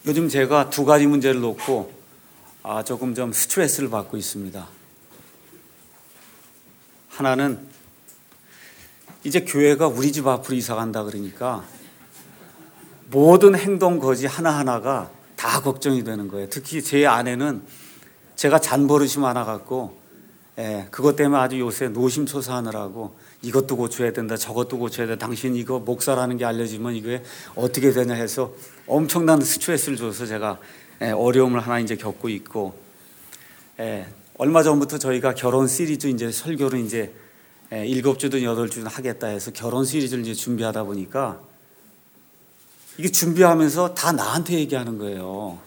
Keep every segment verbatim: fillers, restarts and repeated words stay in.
요즘 제가 두 가지 문제를 놓고 아, 조금 좀 스트레스를 받고 있습니다. 하나는 이제 교회가 우리 집 앞으로 이사 간다 그러니까 모든 행동 거지 하나하나가 다 걱정이 되는 거예요. 특히 제 아내는 제가 잔버릇이 많아갖고 예, 그것 때문에 아주 요새 노심초사하느라고 이것도 고쳐야 된다, 저것도 고쳐야 된다. 당신 이거 목사라는 게 알려지면 이게 어떻게 되냐 해서 엄청난 스트레스를 줘서 제가 예, 어려움을 하나 이제 겪고 있고, 예, 얼마 전부터 저희가 결혼 시리즈 이제 설교를 이제 예, 일곱 주든 여덟 주든 하겠다 해서 결혼 시리즈를 이제 준비하다 보니까 이게 준비하면서 다 나한테 얘기하는 거예요.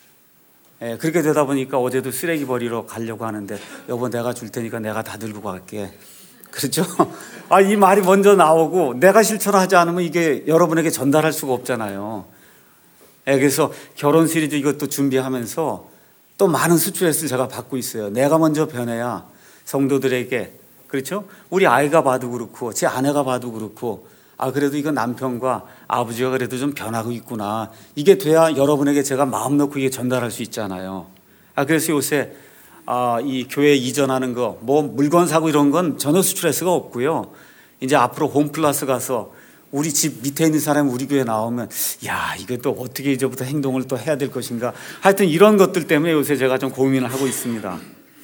예, 그렇게 되다 보니까 어제도 쓰레기 버리러 가려고 하는데 여보 내가 줄 테니까 내가 다 들고 갈게. 그렇죠? 아, 이 말이 먼저 나오고 내가 실천하지 않으면 이게 여러분에게 전달할 수가 없잖아요. 예, 그래서 결혼 시리즈 이것도 준비하면서 또 많은 스트레스를 제가 받고 있어요. 내가 먼저 변해야 성도들에게, 그렇죠? 우리 아이가 봐도 그렇고 제 아내가 봐도 그렇고 아 그래도 이거 남편과 아버지가 그래도 좀 변하고 있구나. 이게 돼야 여러분에게 제가 마음 놓고 이게 전달할 수 있잖아요. 아 그래서 요새 아, 이 교회 이전하는 거, 뭐 물건 사고 이런 건 전혀 스트레스가 없고요. 이제 앞으로 홈플러스 가서 우리 집 밑에 있는 사람이 우리 교회 나오면 야 이거 또 어떻게 이제부터 행동을 또 해야 될 것인가. 하여튼 이런 것들 때문에 요새 제가 좀 고민을 하고 있습니다.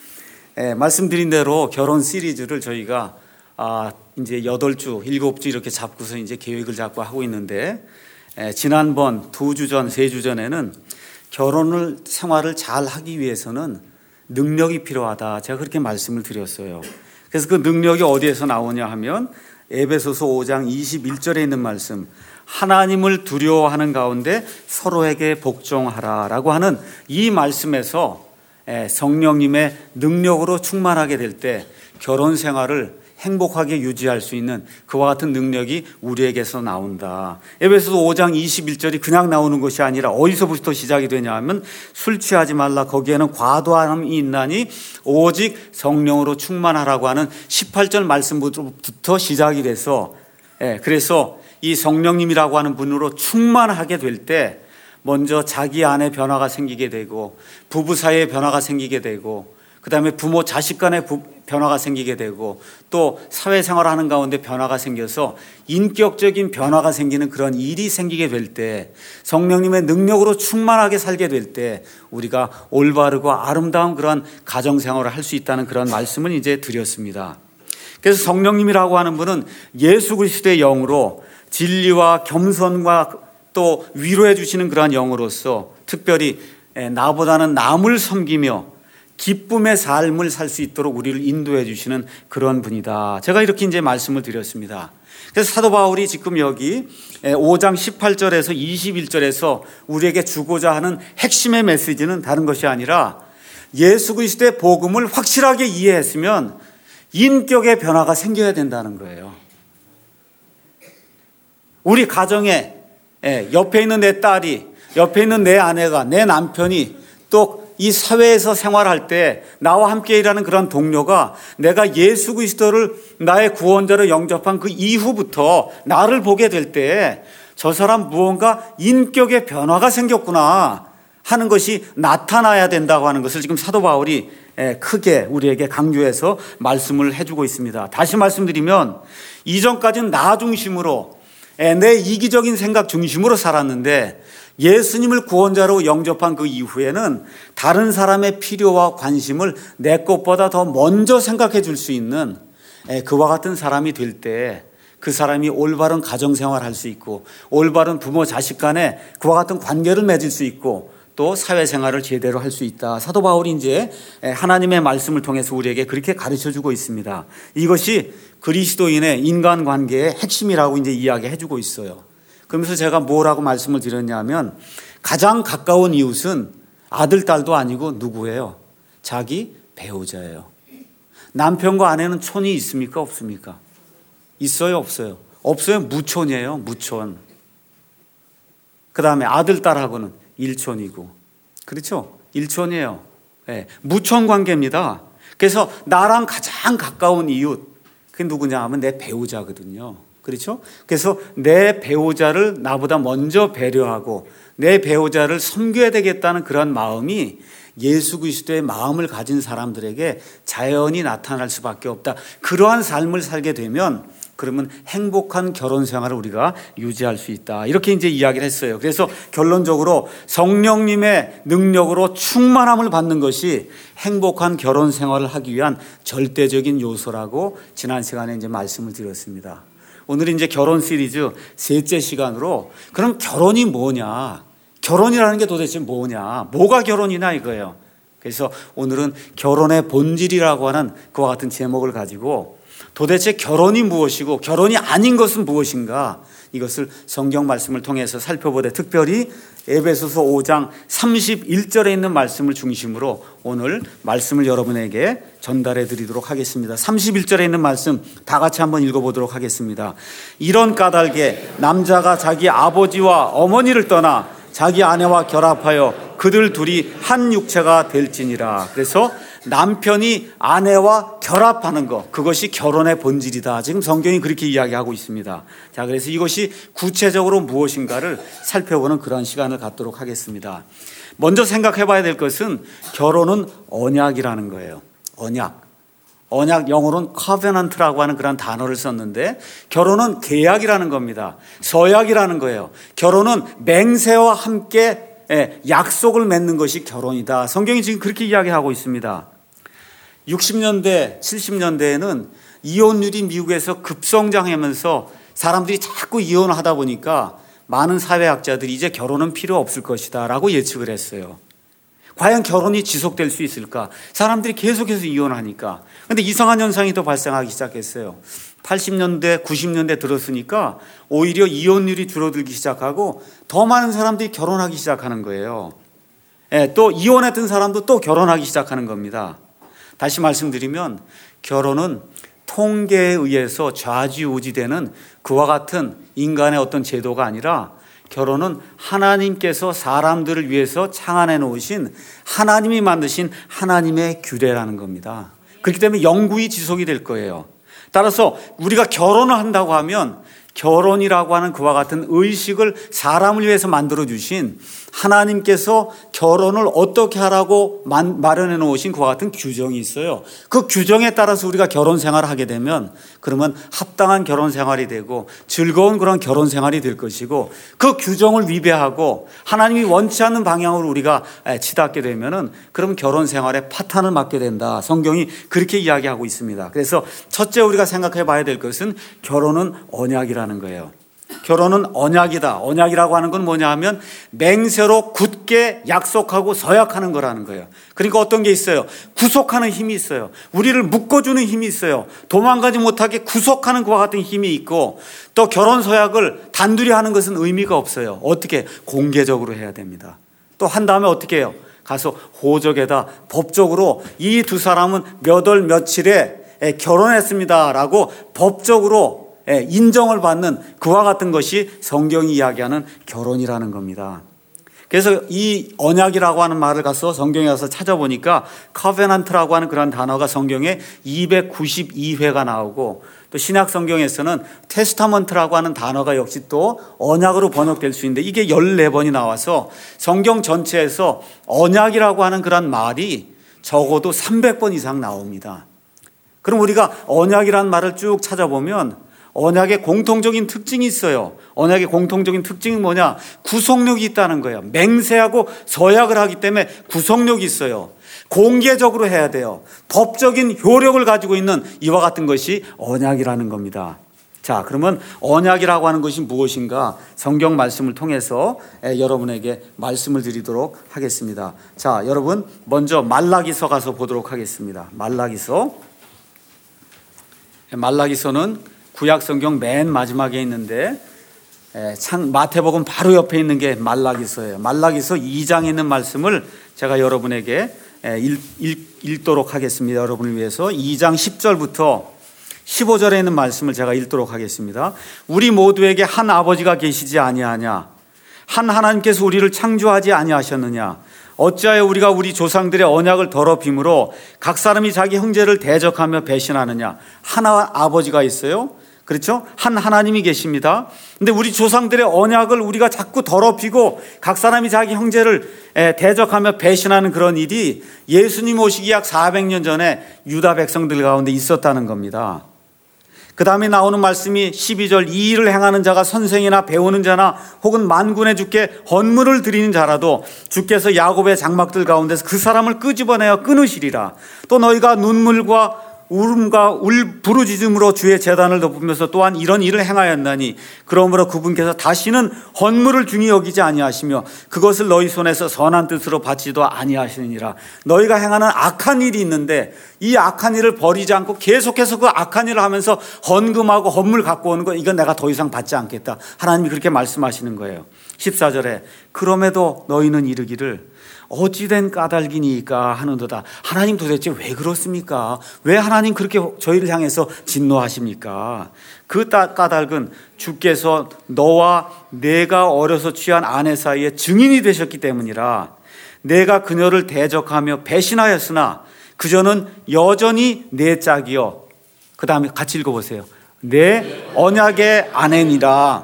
예, 말씀드린 대로 결혼 시리즈를 저희가 아, 이제 여덟 주, 일곱 주 이렇게 잡고서 이제 계획을 잡고 하고 있는데, 에, 지난번 두 주 전, 세 주 전에는 결혼을, 생활을 잘 하기 위해서는 능력이 필요하다. 제가 그렇게 말씀을 드렸어요. 그래서 그 능력이 어디에서 나오냐 하면 에베소서 오 장 이십일 절에 있는 말씀, 하나님을 두려워하는 가운데 서로에게 복종하라 라고 하는 이 말씀에서 에, 성령님의 능력으로 충만하게 될 때 결혼 생활을 행복하게 유지할 수 있는 그와 같은 능력이 우리에게서 나온다. 에베소서 오 장 이십일 절이 그냥 나오는 것이 아니라 어디서부터 시작이 되냐 하면 술 취하지 말라 거기에는 과도함이 있나니 오직 성령으로 충만하라고 하는 십팔 절 말씀부터 시작이 돼서, 예, 그래서 이 성령님이라고 하는 분으로 충만하게 될 때 먼저 자기 안에 변화가 생기게 되고 부부 사이에 변화가 생기게 되고 그 다음에 부모 자식 간의 변화가 생기게 되고 또 사회생활하는 가운데 변화가 생겨서 인격적인 변화가 생기는 그런 일이 생기게 될 때 성령님의 능력으로 충만하게 살게 될 때 우리가 올바르고 아름다운 그런 가정생활을 할 수 있다는 그런 말씀을 이제 드렸습니다. 그래서 성령님이라고 하는 분은 예수 그리스도의 영으로 진리와 겸손과 또 위로해 주시는 그러한 영으로서 특별히 나보다는 남을 섬기며 기쁨의 삶을 살 수 있도록 우리를 인도해 주시는 그런 분이다. 제가 이렇게 이제 말씀을 드렸습니다. 그래서 사도 바울이 지금 여기 오 장 십팔 절에서 이십일 절에서 우리에게 주고자 하는 핵심의 메시지는 다른 것이 아니라 예수 그리스도의 복음을 확실하게 이해했으면 인격의 변화가 생겨야 된다는 거예요. 우리 가정에 옆에 있는 내 딸이, 옆에 있는 내 아내가, 내 남편이 또 이 사회에서 생활할 때 나와 함께 일하는 그런 동료가 내가 예수 그리스도를 나의 구원자로 영접한 그 이후부터 나를 보게 될 때 저 사람 무언가 인격의 변화가 생겼구나 하는 것이 나타나야 된다고 하는 것을 지금 사도 바울이 크게 우리에게 강조해서 말씀을 해주고 있습니다. 다시 말씀드리면 이전까지는 나 중심으로 내 이기적인 생각 중심으로 살았는데 예수님을 구원자로 영접한 그 이후에는 다른 사람의 필요와 관심을 내 것보다 더 먼저 생각해 줄 수 있는 그와 같은 사람이 될 때 그 사람이 올바른 가정생활을 할 수 있고 올바른 부모 자식 간에 그와 같은 관계를 맺을 수 있고 또 사회생활을 제대로 할 수 있다. 사도 바울이 이제 하나님의 말씀을 통해서 우리에게 그렇게 가르쳐 주고 있습니다. 이것이 그리스도인의 인간관계의 핵심이라고 이제 이야기해 주고 있어요. 그러면서 제가 뭐라고 말씀을 드렸냐면 가장 가까운 이웃은 아들, 딸도 아니고 누구예요? 자기 배우자예요. 남편과 아내는 촌이 있습니까? 없습니까? 있어요? 없어요? 없어요? 무촌이에요. 무촌. 그 다음에 아들, 딸하고는 일촌이고. 그렇죠? 일촌이에요. 네. 무촌 관계입니다. 그래서 나랑 가장 가까운 이웃, 그게 누구냐 하면 내 배우자거든요. 그렇죠? 그래서 내 배우자를 나보다 먼저 배려하고 내 배우자를 섬겨야 되겠다는 그런 마음이 예수 그리스도의 마음을 가진 사람들에게 자연히 나타날 수밖에 없다. 그러한 삶을 살게 되면 그러면 행복한 결혼 생활을 우리가 유지할 수 있다. 이렇게 이제 이야기를 했어요. 그래서 결론적으로 성령님의 능력으로 충만함을 받는 것이 행복한 결혼 생활을 하기 위한 절대적인 요소라고 지난 시간에 이제 말씀을 드렸습니다. 오늘 이제 결혼 시리즈 셋째 시간으로 그럼 결혼이 뭐냐? 결혼이라는 게 도대체 뭐냐? 뭐가 결혼이냐 이거예요. 그래서 오늘은 결혼의 본질이라고 하는 그와 같은 제목을 가지고 도대체 결혼이 무엇이고 결혼이 아닌 것은 무엇인가 이것을 성경 말씀을 통해서 살펴보되 특별히 에베소서 오 장 삼십일 절에 있는 말씀을 중심으로 오늘 말씀을 여러분에게 전달해 드리도록 하겠습니다. 삼십일 절에 있는 말씀 다 같이 한번 읽어보도록 하겠습니다. 이런 까닭에 남자가 자기 아버지와 어머니를 떠나 자기 아내와 결합하여 그들 둘이 한 육체가 될지니라. 그래서 남편이 아내와 결합하는 것, 그것이 결혼의 본질이다. 지금 성경이 그렇게 이야기하고 있습니다. 자, 그래서 이것이 구체적으로 무엇인가를 살펴보는 그런 시간을 갖도록 하겠습니다. 먼저 생각해 봐야 될 것은 결혼은 언약이라는 거예요. 언약. 언약, 영어로는 covenant라고 하는 그런 단어를 썼는데 결혼은 계약이라는 겁니다. 서약이라는 거예요. 결혼은 맹세와 함께 약속을 맺는 것이 결혼이다. 성경이 지금 그렇게 이야기하고 있습니다. 육십 년대, 칠십 년대에는 이혼율이 미국에서 급성장하면서 사람들이 자꾸 이혼을 하다 보니까 많은 사회학자들이 이제 결혼은 필요 없을 것이다 라고 예측을 했어요. 과연 결혼이 지속될 수 있을까? 사람들이 계속해서 이혼하니까. 그런데 이상한 현상이 또 발생하기 시작했어요. 팔십 년대, 구십 년대 들었으니까 오히려 이혼율이 줄어들기 시작하고 더 많은 사람들이 결혼하기 시작하는 거예요. 예, 또 이혼했던 사람도 또 결혼하기 시작하는 겁니다. 다시 말씀드리면 결혼은 통계에 의해서 좌지우지되는 그와 같은 인간의 어떤 제도가 아니라 결혼은 하나님께서 사람들을 위해서 창안해 놓으신 하나님이 만드신 하나님의 규례라는 겁니다. 그렇기 때문에 영구히 지속이 될 거예요. 따라서 우리가 결혼을 한다고 하면 결혼이라고 하는 그와 같은 의식을 사람을 위해서 만들어 주신 하나님께서 결혼을 어떻게 하라고 마련해 놓으신 그와 같은 규정이 있어요. 그 규정에 따라서 우리가 결혼 생활을 하게 되면 그러면 합당한 결혼 생활이 되고 즐거운 그런 결혼 생활이 될 것이고 그 규정을 위배하고 하나님이 원치 않는 방향으로 우리가 치닫게 되면은 그럼 결혼 생활에 파탄을 맞게 된다. 성경이 그렇게 이야기하고 있습니다. 그래서 첫째 우리가 생각해 봐야 될 것은 결혼은 언약이라는 거예요. 결혼은 언약이다. 언약이라고 하는 건 뭐냐 하면 맹세로 굳게 약속하고 서약하는 거라는 거예요. 그러니까 어떤 게 있어요? 구속하는 힘이 있어요. 우리를 묶어주는 힘이 있어요. 도망가지 못하게 구속하는 그와 같은 힘이 있고 또 결혼 서약을 단둘이 하는 것은 의미가 없어요. 어떻게? 공개적으로 해야 됩니다. 또 한 다음에 어떻게 해요? 가서 호적에다 법적으로 이 두 사람은 몇 월 며칠에 결혼했습니다라고 법적으로 인정을 받는 그와 같은 것이 성경이 이야기하는 결혼이라는 겁니다. 그래서 이 언약이라고 하는 말을 가서 성경에 가서 찾아보니까 covenant라고 하는 그런 단어가 성경에 이백구십이 회가 나오고 또 신약 성경에서는 testament라고 하는 단어가 역시 또 언약으로 번역될 수 있는데 이게 열네 번이 나와서 성경 전체에서 언약이라고 하는 그런 말이 적어도 삼백 번 이상 나옵니다. 그럼 우리가 언약이라는 말을 쭉 찾아보면 언약의 공통적인 특징이 있어요. 언약의 공통적인 특징이 뭐냐? 구속력이 있다는 거예요. 맹세하고 서약을 하기 때문에 구속력이 있어요. 공개적으로 해야 돼요. 법적인 효력을 가지고 있는 이와 같은 것이 언약이라는 겁니다. 자, 그러면 언약이라고 하는 것이 무엇인가? 성경 말씀을 통해서 여러분에게 말씀을 드리도록 하겠습니다. 자, 여러분 먼저 말라기서 가서 보도록 하겠습니다. 말라기서. 말라기서는 구약 성경 맨 마지막에 있는데 창 마태복음 바로 옆에 있는 게 말라기서예요. 말라기서 이 장에 있는 말씀을 제가 여러분에게 읽, 읽, 읽도록 하겠습니다. 여러분을 위해서 이 장 십 절부터 십오 절에 있는 말씀을 제가 읽도록 하겠습니다. 우리 모두에게 한 아버지가 계시지 아니하냐? 한 하나님께서 우리를 창조하지 아니하셨느냐? 어찌하여 우리가 우리 조상들의 언약을 더럽힘으로 각 사람이 자기 형제를 대적하며 배신하느냐? 하나 아버지가 있어요. 그렇죠? 한 하나님이 계십니다. 근데 우리 조상들의 언약을 우리가 자꾸 더럽히고 각 사람이 자기 형제를 대적하며 배신하는 그런 일이 예수님 오시기 약 사백 년 전에 유다 백성들 가운데 있었다는 겁니다. 그 다음에 나오는 말씀이 십이 절, 이 일을 행하는 자가 선생이나 배우는 자나 혹은 만군의 주께 헌물을 드리는 자라도 주께서 야곱의 장막들 가운데서 그 사람을 끄집어내어 끊으시리라. 또 너희가 눈물과 울음과 울 부르짖음으로 주의 제단을 덮으면서 또한 이런 일을 행하였나니 그러므로 그분께서 다시는 헌물을 중히 여기지 아니하시며 그것을 너희 손에서 선한 뜻으로 받지도 아니하시느니라. 너희가 행하는 악한 일이 있는데 이 악한 일을 버리지 않고 계속해서 그 악한 일을 하면서 헌금하고 헌물 갖고 오는 거, 이건 내가 더 이상 받지 않겠다. 하나님이 그렇게 말씀하시는 거예요. 십사 절에 그럼에도 너희는 이르기를 어찌된 까닭이니까 하는도다. 하나님 도대체 왜 그렇습니까? 왜 하나님 그렇게 저희를 향해서 진노하십니까? 그 까닭은 주께서 너와 내가 어려서 취한 아내 사이에 증인이 되셨기 때문이라. 내가 그녀를 대적하며 배신하였으나 그저는 여전히 내 짝이요. 그 다음에 같이 읽어보세요. 내 언약의 아내니라.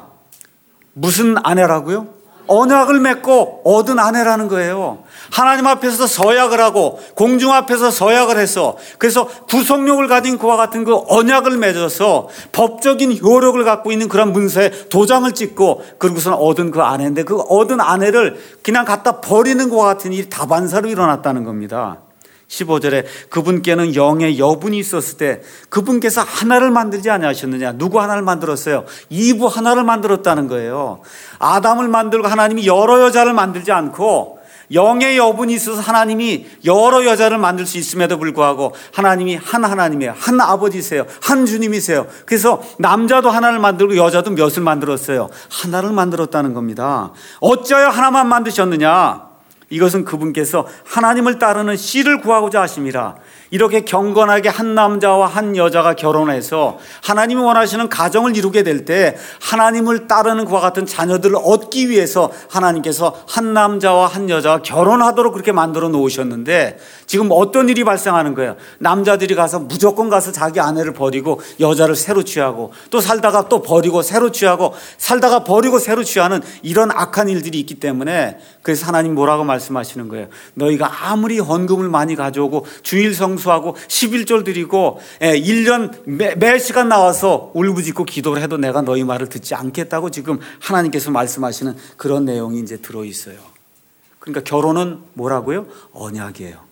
무슨 아내라고요? 언약을 맺고 얻은 아내라는 거예요. 하나님 앞에서 서약을 하고 공중 앞에서 서약을 해서, 그래서 구속력을 가진 그와 같은 그 언약을 맺어서 법적인 효력을 갖고 있는 그런 문서에 도장을 찍고 그러고서는 얻은 그 아내인데, 그 얻은 아내를 그냥 갖다 버리는 것과 같은 일이 다반사로 일어났다는 겁니다. 십오 절에 그분께는 영의 여분이 있었을 때 그분께서 하나를 만들지 아니하셨느냐. 누구 하나를 만들었어요? 이브 하나를 만들었다는 거예요. 아담을 만들고 하나님이 여러 여자를 만들지 않고 영의 여분이 있어서 하나님이 여러 여자를 만들 수 있음에도 불구하고 하나님이 한 하나님이에요. 한 아버지세요. 한 주님이세요. 그래서 남자도 하나를 만들고 여자도 몇을 만들었어요? 하나를 만들었다는 겁니다. 어찌하여 하나만 만드셨느냐? 이것은 그분께서 하나님을 따르는 씨를 구하고자 하심이라. 이렇게 경건하게 한 남자와 한 여자가 결혼해서 하나님이 원하시는 가정을 이루게 될 때 하나님을 따르는 그와 같은 자녀들을 얻기 위해서 하나님께서 한 남자와 한 여자가 결혼하도록 그렇게 만들어 놓으셨는데, 지금 어떤 일이 발생하는 거예요? 남자들이 가서 무조건 가서 자기 아내를 버리고 여자를 새로 취하고, 또 살다가 또 버리고 새로 취하고, 살다가 버리고 새로 취하는 이런 악한 일들이 있기 때문에, 그래서 하나님 뭐라고 말씀하시는 거예요? 너희가 아무리 헌금을 많이 가져오고 주일 성수하고 십일절 드리고 일 년 매, 매 시간 나와서 울부짖고 기도를 해도 내가 너희 말을 듣지 않겠다고 지금 하나님께서 말씀하시는 그런 내용이 이제 들어있어요. 그러니까 결혼은 뭐라고요? 언약이에요.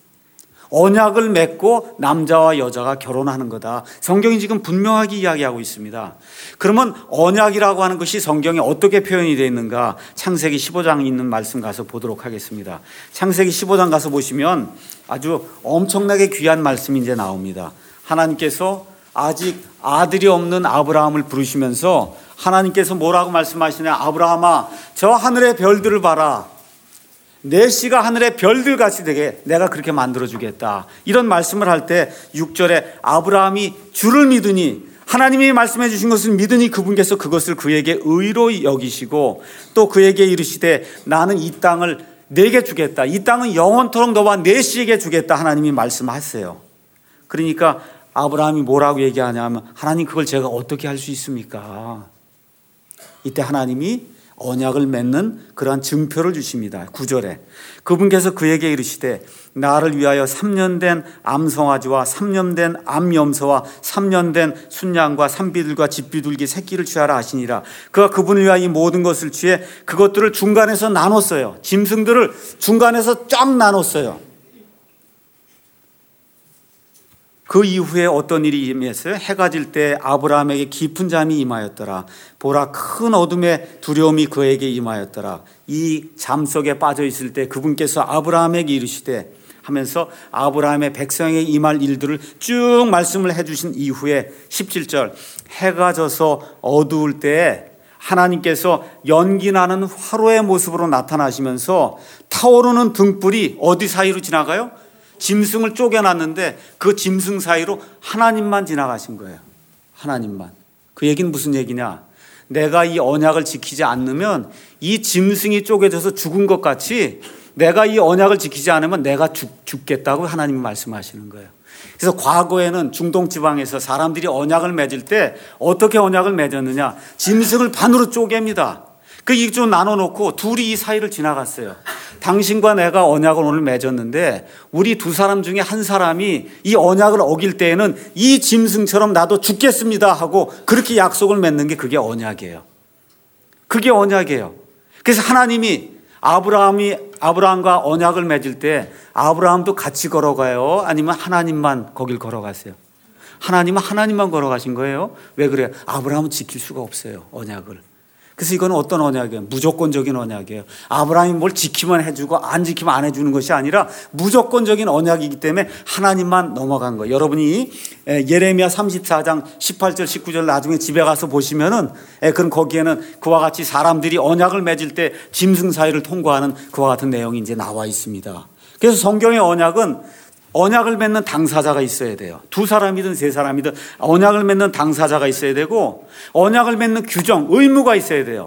언약을 맺고 남자와 여자가 결혼하는 거다. 성경이 지금 분명하게 이야기하고 있습니다. 그러면 언약이라고 하는 것이 성경에 어떻게 표현이 되어 있는가? 창세기 십오 장에 있는 말씀 가서 보도록 하겠습니다. 창세기 십오 장 가서 보시면 아주 엄청나게 귀한 말씀이 이제 나옵니다. 하나님께서 아직 아들이 없는 아브라함을 부르시면서 하나님께서 뭐라고 말씀하시냐? 아브라함아, 저 하늘의 별들을 봐라. 내 씨가 하늘의 별들같이 되게 내가 그렇게 만들어주겠다. 이런 말씀을 할 때 육 절에 아브라함이 주를 믿으니, 하나님이 말씀해 주신 것을 믿으니 그분께서 그것을 그에게 의로 여기시고 또 그에게 이르시되 나는 이 땅을 내게 주겠다. 이 땅은 영원토록 너와 내 씨에게 주겠다. 하나님이 말씀하세요. 그러니까 아브라함이 뭐라고 얘기하냐면, 하나님 그걸 제가 어떻게 할 수 있습니까? 이때 하나님이 언약을 맺는 그러한 증표를 주십니다. 구 절에 그분께서 그에게 이르시되 나를 위하여 삼 년 된 암송아지와 삼 년 된 암염소와 삼 년 된 순양과 산비둘과 집비둘기 새끼를 취하라 하시니라. 그가 그분을 위하여 이 모든 것을 취해 그것들을 중간에서 나눴어요. 짐승들을 중간에서 쫙 나눴어요. 그 이후에 어떤 일이 임했어요? 해가 질 때 아브라함에게 깊은 잠이 임하였더라. 보라, 큰 어둠의 두려움이 그에게 임하였더라. 이 잠 속에 빠져 있을 때 그분께서 아브라함에게 이르시되 하면서 아브라함의 백성에게 임할 일들을 쭉 말씀을 해주신 이후에 십칠 절 해가 져서 어두울 때에 하나님께서 연기 나는 화로의 모습으로 나타나시면서 타오르는 등불이 어디 사이로 지나가요? 짐승을 쪼개놨는데 그 짐승 사이로 하나님만 지나가신 거예요. 하나님만. 그 얘기는 무슨 얘기냐? 내가 이 언약을 지키지 않으면 이 짐승이 쪼개져서 죽은 것 같이 내가 이 언약을 지키지 않으면 내가 죽, 죽겠다고 하나님이 말씀하시는 거예요. 그래서 과거에는 중동 지방에서 사람들이 언약을 맺을 때 어떻게 언약을 맺었느냐? 짐승을 반으로 쪼갭니다. 그 이쪽 나눠놓고 둘이 이 사이를 지나갔어요. 당신과 내가 언약을 오늘 맺었는데 우리 두 사람 중에 한 사람이 이 언약을 어길 때에는 이 짐승처럼 나도 죽겠습니다 하고 그렇게 약속을 맺는 게 그게 언약이에요. 그게 언약이에요. 그래서 하나님이 아브라함이 아브라함과 언약을 맺을 때 아브라함도 같이 걸어가요? 아니면 하나님만 거길 걸어가세요? 하나님은 하나님만 걸어가신 거예요. 왜 그래요? 아브라함은 지킬 수가 없어요, 언약을. 그래서 이건 어떤 언약이에요? 무조건적인 언약이에요. 아브라함이 뭘 지키면 해주고 안 지키면 안 해주는 것이 아니라 무조건적인 언약이기 때문에 하나님만 넘어간 거예요. 여러분이 예레미야 삼십사 장 십팔 절 십구 절 나중에 집에 가서 보시면은 그럼 거기에는 그와 같이 사람들이 언약을 맺을 때 짐승 사이를 통과하는 그와 같은 내용이 이제 나와 있습니다. 그래서 성경의 언약은 언약을 맺는 당사자가 있어야 돼요. 두 사람이든 세 사람이든 언약을 맺는 당사자가 있어야 되고 언약을 맺는 규정, 의무가 있어야 돼요.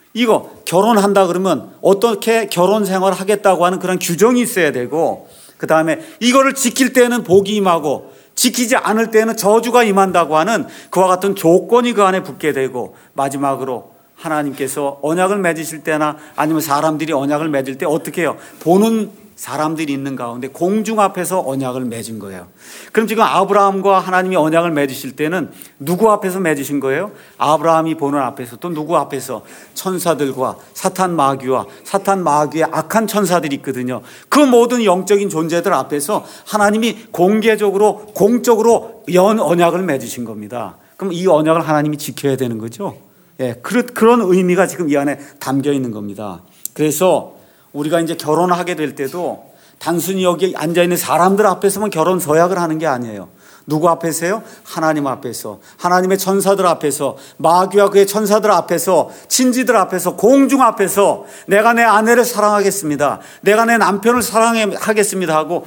이거 결혼한다 그러면 어떻게 결혼 생활을 하겠다고 하는 그런 규정이 있어야 되고 그 다음에 이거를 지킬 때는 복이 임하고 지키지 않을 때는 저주가 임한다고 하는 그와 같은 조건이 그 안에 붙게 되고 마지막으로 하나님께서 언약을 맺으실 때나 아니면 사람들이 언약을 맺을 때 어떻게 해요? 보는 사람들이 있는 가운데 공중 앞에서 언약을 맺은 거예요. 그럼 지금 아브라함과 하나님이 언약을 맺으실 때는 누구 앞에서 맺으신 거예요? 아브라함이 보는 앞에서 또 누구 앞에서? 천사들과 사탄 마귀와 사탄 마귀의 악한 천사들이 있거든요. 그 모든 영적인 존재들 앞에서 하나님이 공개적으로 공적으로 연 언약을 맺으신 겁니다. 그럼 이 언약을 하나님이 지켜야 되는 거죠. 예, 그런 의미가 지금 이 안에 담겨 있는 겁니다. 그래서 우리가 이제 결혼을 하게 될 때도 단순히 여기 앉아있는 사람들 앞에서만 결혼 서약을 하는 게 아니에요. 누구 앞에서요? 하나님 앞에서, 하나님의 천사들 앞에서, 마귀와 그의 천사들 앞에서, 친지들 앞에서, 공중 앞에서 내가 내 아내를 사랑하겠습니다, 내가 내 남편을 사랑하겠습니다 하고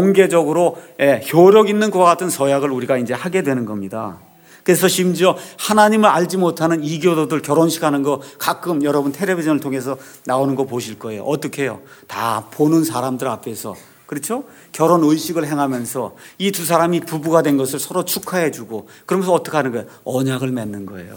공개적으로 예, 효력 있는 그와 같은 서약을 우리가 이제 하게 되는 겁니다. 그래서 심지어 하나님을 알지 못하는 이교도들 결혼식 하는 거 가끔 여러분 텔레비전을 통해서 나오는 거 보실 거예요. 어떻게 해요? 다 보는 사람들 앞에서, 그렇죠? 결혼 의식을 행하면서 이 두 사람이 부부가 된 것을 서로 축하해 주고 그러면서 어떻게 하는 거예요? 언약을 맺는 거예요.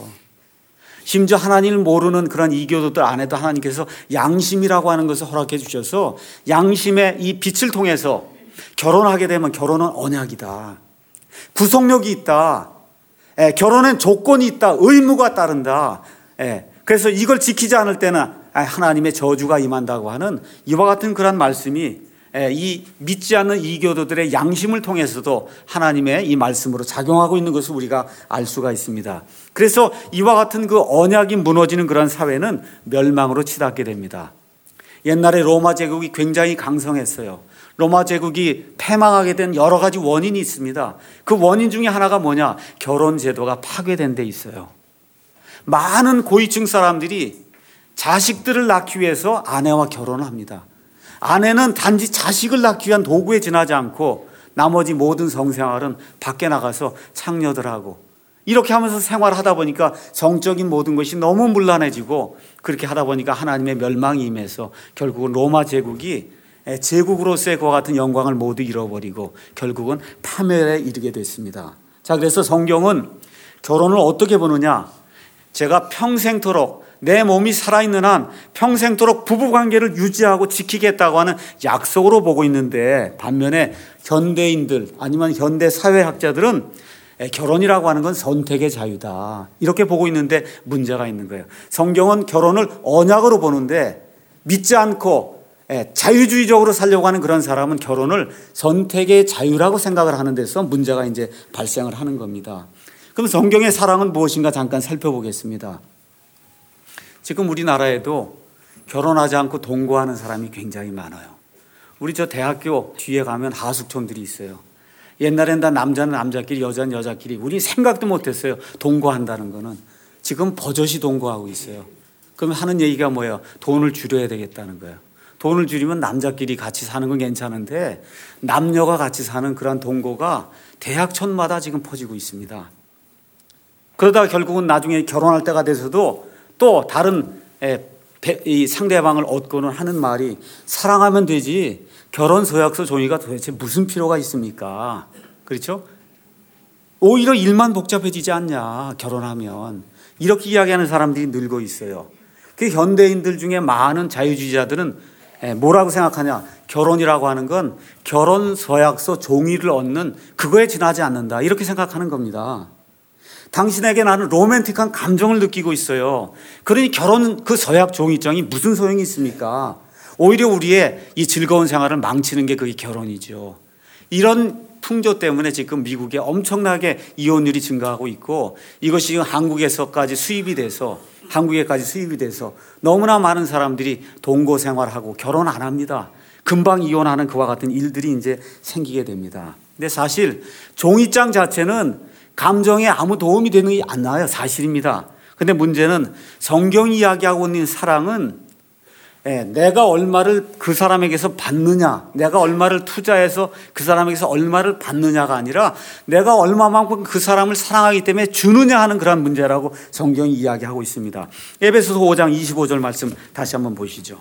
심지어 하나님을 모르는 그런 이교도들 안에도 하나님께서 양심이라고 하는 것을 허락해 주셔서 양심의 이 빛을 통해서 결혼하게 되면 결혼은 언약이다, 구속력이 있다, 예, 결혼엔 조건이 있다, 의무가 따른다. 예, 그래서 이걸 지키지 않을 때는 하나님의 저주가 임한다고 하는 이와 같은 그런 말씀이 예, 이 믿지 않는 이교도들의 양심을 통해서도 하나님의 이 말씀으로 작용하고 있는 것을 우리가 알 수가 있습니다. 그래서 이와 같은 그 언약이 무너지는 그런 사회는 멸망으로 치닫게 됩니다. 옛날에 로마 제국이 굉장히 강성했어요. 로마 제국이 패망하게 된 여러 가지 원인이 있습니다. 그 원인 중에 하나가 뭐냐? 결혼 제도가 파괴된 데 있어요. 많은 고위층 사람들이 자식들을 낳기 위해서 아내와 결혼을 합니다. 아내는 단지 자식을 낳기 위한 도구에 지나지 않고 나머지 모든 성생활은 밖에 나가서 창녀들하고 이렇게 하면서 생활을 하다 보니까 정적인 모든 것이 너무 문란해지고 그렇게 하다 보니까 하나님의 멸망이 임해서 결국은 로마 제국이 제국으로서의 그와 같은 영광을 모두 잃어버리고 결국은 파멸에 이르게 됐습니다. 자, 그래서 성경은 결혼을 어떻게 보느냐? 제가 평생토록 내 몸이 살아있는 한 평생토록 부부관계를 유지하고 지키겠다고 하는 약속으로 보고 있는데 반면에 현대인들 아니면 현대 사회학자들은 결혼이라고 하는 건 선택의 자유다 이렇게 보고 있는데 문제가 있는 거예요. 성경은 결혼을 언약으로 보는데 믿지 않고 자유주의적으로 살려고 하는 그런 사람은 결혼을 선택의 자유라고 생각을 하는 데서 문제가 이제 발생을 하는 겁니다. 그럼 성경의 사랑은 무엇인가 잠깐 살펴보겠습니다. 지금 우리나라에도 결혼하지 않고 동거하는 사람이 굉장히 많아요. 우리 저 대학교 뒤에 가면 하숙촌들이 있어요. 옛날엔 다 남자는 남자끼리 여자는 여자끼리 우리 생각도 못했어요. 동거한다는 거는. 지금 버젓이 동거하고 있어요. 그러면 하는 얘기가 뭐예요? 돈을 줄여야 되겠다는 거예요. 돈을 줄이면 남자끼리 같이 사는 건 괜찮은데 남녀가 같이 사는 그런 동거가 대학촌마다 지금 퍼지고 있습니다. 그러다가 결국은 나중에 결혼할 때가 돼서도 또 다른 이 상대방을 얻고는 하는 말이 사랑하면 되지 결혼 서약서 종이가 도대체 무슨 필요가 있습니까? 그렇죠? 오히려 일만 복잡해지지 않냐, 결혼하면. 이렇게 이야기하는 사람들이 늘고 있어요. 그 현대인들 중에 많은 자유주의자들은 뭐라고 생각하냐? 결혼이라고 하는 건 결혼 서약서 종이를 얻는 그거에 지나지 않는다. 이렇게 생각하는 겁니다. 당신에게 나는 로맨틱한 감정을 느끼고 있어요. 그러니 결혼 그 서약 종이장이 무슨 소용이 있습니까? 오히려 우리의 이 즐거운 생활을 망치는 게 그게 결혼이죠. 이런 풍조 때문에 지금 미국에 엄청나게 이혼율이 증가하고 있고 이것이 지금 한국에서까지 수입이 돼서 한국에까지 수입이 돼서 너무나 많은 사람들이 동거 생활하고 결혼 안 합니다. 금방 이혼하는 그와 같은 일들이 이제 생기게 됩니다. 근데 사실 종이장 자체는 감정에 아무 도움이 되는 게 안 나와요. 사실입니다. 근데 문제는 성경이 이야기하고 있는 사랑은 예, 내가 얼마를 그 사람에게서 받느냐, 내가 얼마를 투자해서 그 사람에게서 얼마를 받느냐가 아니라 내가 얼마만큼 그 사람을 사랑하기 때문에 주느냐 하는 그런 문제라고 성경이 이야기하고 있습니다. 에베소서 오 장 이십오 절 말씀 다시 한번 보시죠.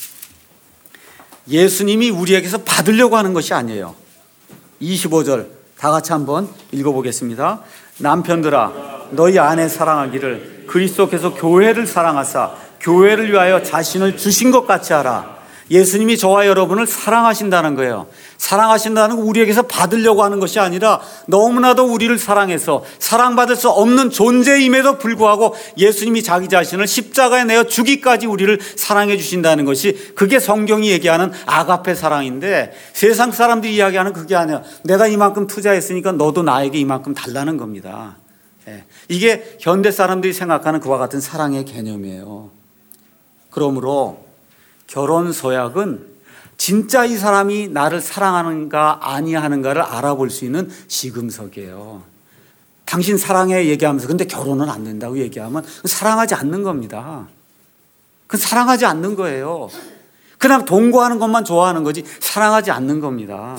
예수님이 우리에게서 받으려고 하는 것이 아니에요. 이십오 절 다 같이 한번 읽어보겠습니다. 남편들아 너희 아내 사랑하기를 그리스도께서 교회를 사랑하사 교회를 위하여 자신을 주신 것 같이 하라. 예수님이 저와 여러분을 사랑하신다는 거예요. 사랑하신다는 건 우리에게서 받으려고 하는 것이 아니라 너무나도 우리를 사랑해서 사랑받을 수 없는 존재임에도 불구하고 예수님이 자기 자신을 십자가에 내어 주기까지 우리를 사랑해 주신다는 것이 그게 성경이 얘기하는 아가페 사랑인데 세상 사람들이 이야기하는 그게 아니야. 내가 이만큼 투자했으니까 너도 나에게 이만큼 달라는 겁니다. 이게 현대 사람들이 생각하는 그와 같은 사랑의 개념이에요. 그러므로 결혼 서약은 진짜 이 사람이 나를 사랑하는가 아니하는가를 알아볼 수 있는 시금석이에요. 당신 사랑해 얘기하면서 근데 결혼은 안 된다고 얘기하면 사랑하지 않는 겁니다. 그건 사랑하지 않는 거예요. 그냥 동거하는 것만 좋아하는 거지 사랑하지 않는 겁니다.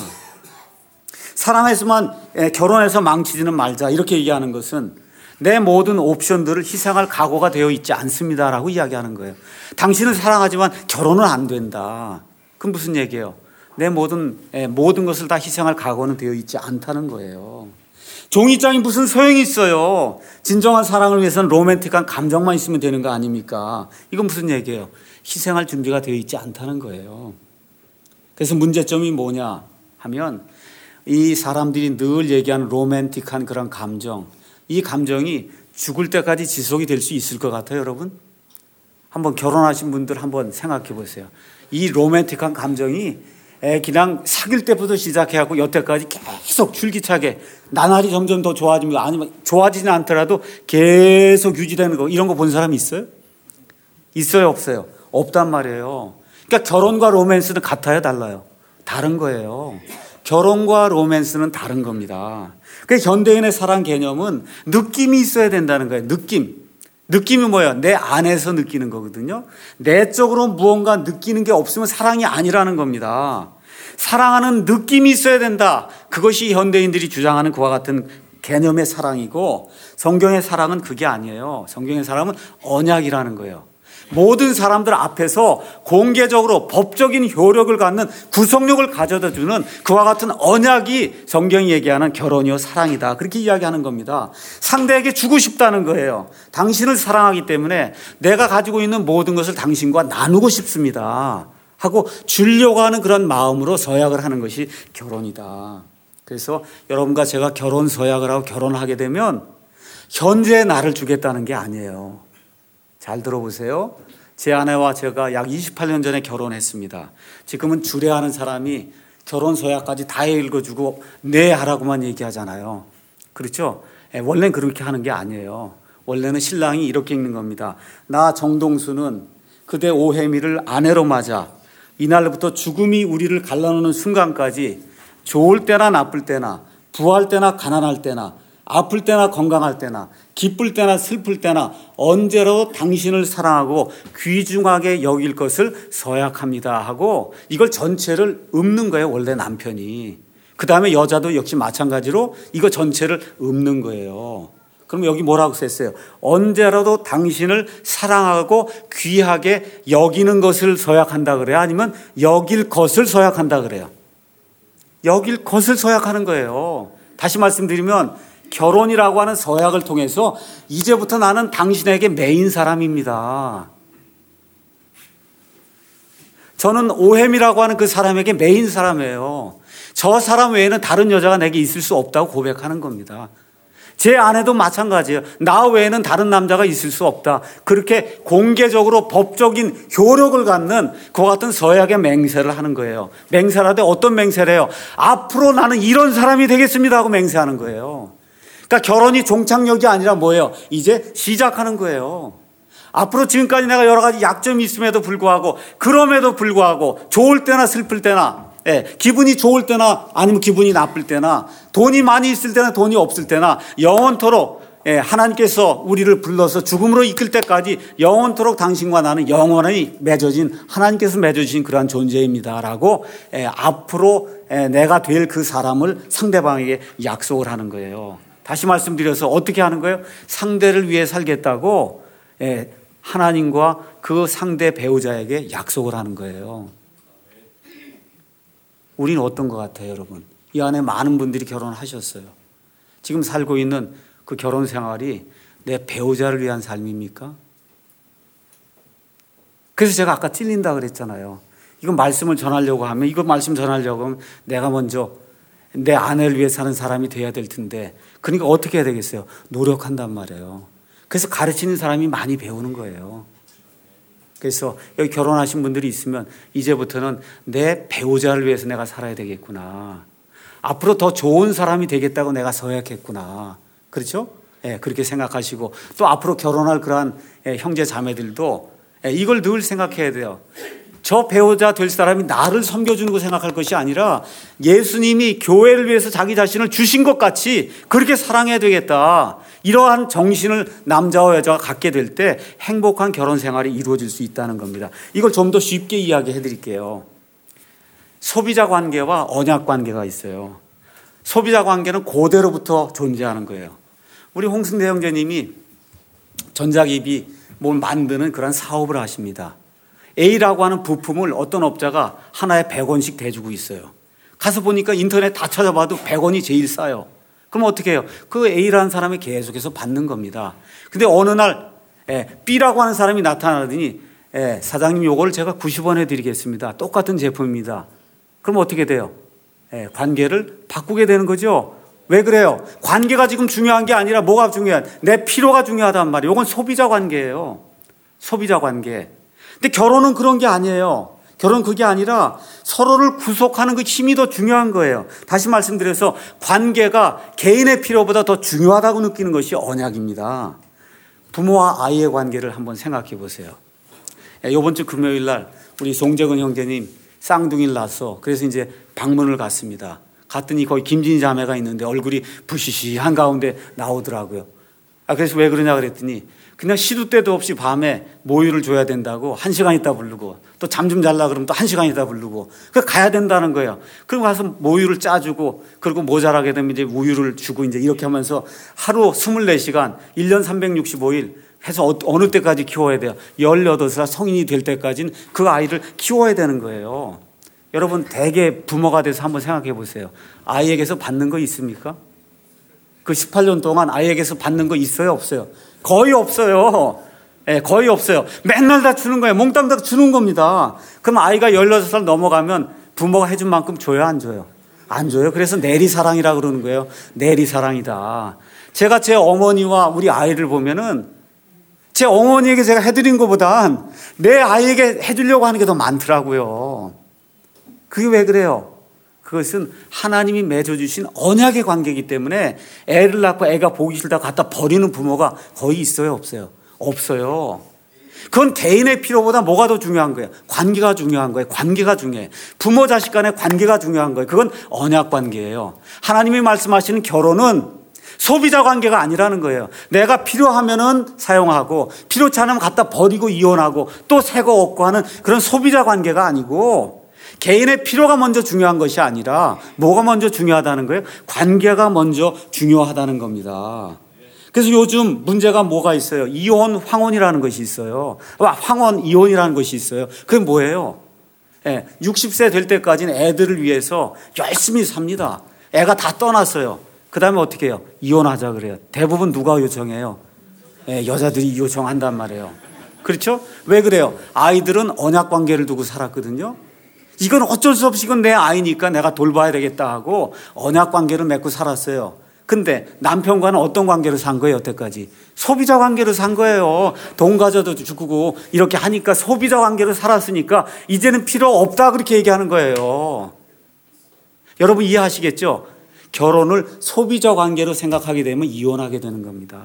사랑해서만 결혼해서 망치지는 말자 이렇게 얘기하는 것은 내 모든 옵션들을 희생할 각오가 되어 있지 않습니다라고 이야기하는 거예요. 당신을 사랑하지만 결혼은 안 된다. 그럼 무슨 얘기예요? 내 모든 모든 것을 다 희생할 각오는 되어 있지 않다는 거예요. 종이장이 무슨 소용이 있어요? 진정한 사랑을 위해서는 로맨틱한 감정만 있으면 되는 거 아닙니까? 이건 무슨 얘기예요? 희생할 준비가 되어 있지 않다는 거예요. 그래서 문제점이 뭐냐 하면 이 사람들이 늘 얘기하는 로맨틱한 그런 감정, 이 감정이 죽을 때까지 지속이 될 수 있을 것 같아요, 여러분? 한번 결혼하신 분들 한번 생각해 보세요. 이 로맨틱한 감정이 그냥 사귈 때부터 시작해갖고 여태까지 계속 줄기차게 나날이 점점 더 좋아지면 아니면 좋아지진 않더라도 계속 유지되는 거 이런 거 본 사람이 있어요? 있어요, 없어요? 없단 말이에요. 그러니까 결혼과 로맨스는 같아요, 달라요? 다른 거예요. 결혼과 로맨스는 다른 겁니다. 그래서 현대인의 사랑 개념은 느낌이 있어야 된다는 거예요. 느낌. 느낌이 뭐예요? 내 안에서 느끼는 거거든요. 내적으로 무언가 느끼는 게 없으면 사랑이 아니라는 겁니다. 사랑하는 느낌이 있어야 된다. 그것이 현대인들이 주장하는 그와 같은 개념의 사랑이고 성경의 사랑은 그게 아니에요. 성경의 사랑은 언약이라는 거예요. 모든 사람들 앞에서 공개적으로 법적인 효력을 갖는 구속력을 가져다 주는 그와 같은 언약이 성경이 얘기하는 결혼이요 사랑이다. 그렇게 이야기하는 겁니다. 상대에게 주고 싶다는 거예요. 당신을 사랑하기 때문에 내가 가지고 있는 모든 것을 당신과 나누고 싶습니다 하고 주려고 하는 그런 마음으로 서약을 하는 것이 결혼이다. 그래서 여러분과 제가 결혼 서약을 하고 결혼하게 되면 현재 나를 주겠다는 게 아니에요. 잘 들어보세요. 제 아내와 제가 약 이십팔 년 전에 결혼했습니다. 지금은 주례하는 사람이 결혼 서약까지 다 읽어주고 네 하라고만 얘기하잖아요. 그렇죠? 원래는 그렇게 하는 게 아니에요. 원래는 신랑이 이렇게 읽는 겁니다. 나 정동수는 그대 오혜미를 아내로 맞아 이날부터 죽음이 우리를 갈라놓는 순간까지 좋을 때나 나쁠 때나 부할 때나 가난할 때나 아플 때나 건강할 때나 기쁠 때나 슬플 때나 언제라도 당신을 사랑하고 귀중하게 여길 것을 서약합니다 하고 이걸 전체를 읊는 거예요. 원래 남편이. 그 다음에 여자도 역시 마찬가지로 이거 전체를 읊는 거예요. 그럼 여기 뭐라고 썼어요? 언제라도 당신을 사랑하고 귀하게 여기는 것을 서약한다 그래요? 아니면 여길 것을 서약한다 그래요? 여길 것을 서약하는 거예요. 다시 말씀드리면 결혼이라고 하는 서약을 통해서 이제부터 나는 당신에게 매인 사람입니다. 저는 오햄이라고 하는 그 사람에게 매인 사람이에요. 저 사람 외에는 다른 여자가 내게 있을 수 없다고 고백하는 겁니다. 제 아내도 마찬가지예요. 나 외에는 다른 남자가 있을 수 없다. 그렇게 공개적으로 법적인 효력을 갖는 그와 같은 서약의 맹세를 하는 거예요. 맹세하되 어떤 맹세를 해요? 앞으로 나는 이런 사람이 되겠습니다 하고 맹세하는 거예요. 그러니까 결혼이 종착역이 아니라 뭐예요? 이제 시작하는 거예요. 앞으로 지금까지 내가 여러 가지 약점이 있음에도 불구하고, 그럼에도 불구하고, 좋을 때나 슬플 때나, 예, 기분이 좋을 때나 아니면 기분이 나쁠 때나, 돈이 많이 있을 때나 돈이 없을 때나, 영원토록, 예, 하나님께서 우리를 불러서 죽음으로 이끌 때까지 영원토록 당신과 나는 영원히 맺어진, 하나님께서 맺어주신 그러한 존재입니다라고, 예, 앞으로 예, 내가 될 그 사람을 상대방에게 약속을 하는 거예요. 다시 말씀드려서 어떻게 하는 거예요? 상대를 위해 살겠다고, 예, 하나님과 그 상대 배우자에게 약속을 하는 거예요. 우리는 어떤 것 같아요, 여러분? 이 안에 많은 분들이 결혼하셨어요. 지금 살고 있는 그 결혼 생활이 내 배우자를 위한 삶입니까? 그래서 제가 아까 찔린다 그랬잖아요. 이거 말씀을 전하려고 하면, 이거 말씀 전하려고 하면 내가 먼저 내 아내를 위해 사는 사람이 돼야 될 텐데, 그러니까 어떻게 해야 되겠어요? 노력한단 말이에요. 그래서 가르치는 사람이 많이 배우는 거예요. 그래서 여기 결혼하신 분들이 있으면 이제부터는 내 배우자를 위해서 내가 살아야 되겠구나. 앞으로 더 좋은 사람이 되겠다고 내가 서약했구나. 그렇죠? 예, 그렇게 생각하시고, 또 앞으로 결혼할 그러한 예, 형제 자매들도 예, 이걸 늘 생각해야 돼요. 저 배우자 될 사람이 나를 섬겨주는 거 생각할 것이 아니라 예수님이 교회를 위해서 자기 자신을 주신 것 같이 그렇게 사랑해야 되겠다. 이러한 정신을 남자와 여자가 갖게 될 때 행복한 결혼 생활이 이루어질 수 있다는 겁니다. 이걸 좀 더 쉽게 이야기해 드릴게요. 소비자 관계와 언약 관계가 있어요. 소비자 관계는 고대로부터 존재하는 거예요. 우리 홍승대 형제님이 전자기기 뭘 만드는 그런 사업을 하십니다. A라고 하는 부품을 어떤 업자가 하나에 백 원씩 대주고 있어요. 가서 보니까 인터넷 다 찾아봐도 백 원이 제일 싸요. 그럼 어떻게 해요? 그 A라는 사람이 계속해서 받는 겁니다. 근데 어느 날 B라고 하는 사람이 나타나더니 사장님 요거를 제가 구십 원에 드리겠습니다. 똑같은 제품입니다. 그럼 어떻게 돼요? 관계를 바꾸게 되는 거죠. 왜 그래요? 관계가 지금 중요한 게 아니라 뭐가 중요한? 내 필요가 중요하단 말이에요. 이건 소비자 관계예요. 소비자 관계. 근데 결혼은 그런 게 아니에요. 결혼은 그게 아니라 서로를 구속하는 그 힘이 더 중요한 거예요. 다시 말씀드려서 관계가 개인의 필요보다 더 중요하다고 느끼는 것이 언약입니다. 부모와 아이의 관계를 한번 생각해 보세요. 이번 주 금요일 날 우리 송재근 형제님 쌍둥이를 낳았어. 그래서 이제 방문을 갔습니다. 갔더니 거기 김진희 자매가 있는데 얼굴이 부시시한 가운데 나오더라고요. 아, 그래서 왜 그러냐 그랬더니 그냥 시도 때도 없이 밤에 모유를 줘야 된다고 한 시간 있다 부르고, 또 잠 좀 잘라 그러면 또 한 시간 있다 부르고, 그 가야 된다는 거예요. 그리고 가서 모유를 짜주고, 그리고 모자라게 되면 이제 우유를 주고, 이제 이렇게 하면서 하루 스물네 시간, 일 년 삼백육십오 일 해서 어느 때까지 키워야 돼요? 열여덟 살 성인이 될 때까지는 그 아이를 키워야 되는 거예요. 여러분, 대개 부모가 돼서 한번 생각해 보세요. 아이에게서 받는 거 있습니까? 그 십팔 년 동안 아이에게서 받는 거 있어요, 없어요? 거의 없어요. 네, 거의 없어요. 맨날 다 주는 거예요. 몽땅 다 주는 겁니다. 그럼 아이가 열여섯 살 넘어가면 부모가 해준 만큼 줘요, 안 줘요? 안 줘요. 그래서 내리사랑이라 그러는 거예요. 내리사랑이다. 제가 제 어머니와 우리 아이를 보면은 제 어머니에게 제가 해드린 것보단 내 아이에게 해주려고 하는 게 더 많더라고요. 그게 왜 그래요? 그것은 하나님이 맺어주신 언약의 관계이기 때문에 애를 낳고 애가 보기 싫다 갖다 버리는 부모가 거의 있어요, 없어요? 없어요. 그건 개인의 필요보다 뭐가 더 중요한 거예요? 관계가 중요한 거예요. 관계가 중요해요. 부모 자식 간의 관계가 중요한 거예요. 그건 언약 관계예요. 하나님이 말씀하시는 결혼은 소비자 관계가 아니라는 거예요. 내가 필요하면은 사용하고 필요치 않으면 갖다 버리고 이혼하고 또 새 거 얻고 하는 그런 소비자 관계가 아니고, 개인의 필요가 먼저 중요한 것이 아니라 뭐가 먼저 중요하다는 거예요? 관계가 먼저 중요하다는 겁니다. 그래서 요즘 문제가 뭐가 있어요? 이혼, 황혼이라는 것이 있어요. 황혼, 이혼이라는 것이 있어요. 그게 뭐예요? 예, 육십 세 될 때까지는 애들을 위해서 열심히 삽니다. 애가 다 떠났어요. 그 다음에 어떻게 해요? 이혼하자 그래요. 대부분 누가 요청해요? 예, 여자들이 요청한단 말이에요. 그렇죠? 왜 그래요? 아이들은 언약 관계를 두고 살았거든요. 이건 어쩔 수 없이 이건 내 아이니까 내가 돌봐야 되겠다 하고 언약 관계를 맺고 살았어요. 근데 남편과는 어떤 관계로 산 거예요, 여태까지? 소비자 관계로 산 거예요. 돈 가져도 주고 이렇게 하니까 소비자 관계로 살았으니까 이제는 필요 없다 그렇게 얘기하는 거예요. 여러분 이해하시겠죠? 결혼을 소비자 관계로 생각하게 되면 이혼하게 되는 겁니다.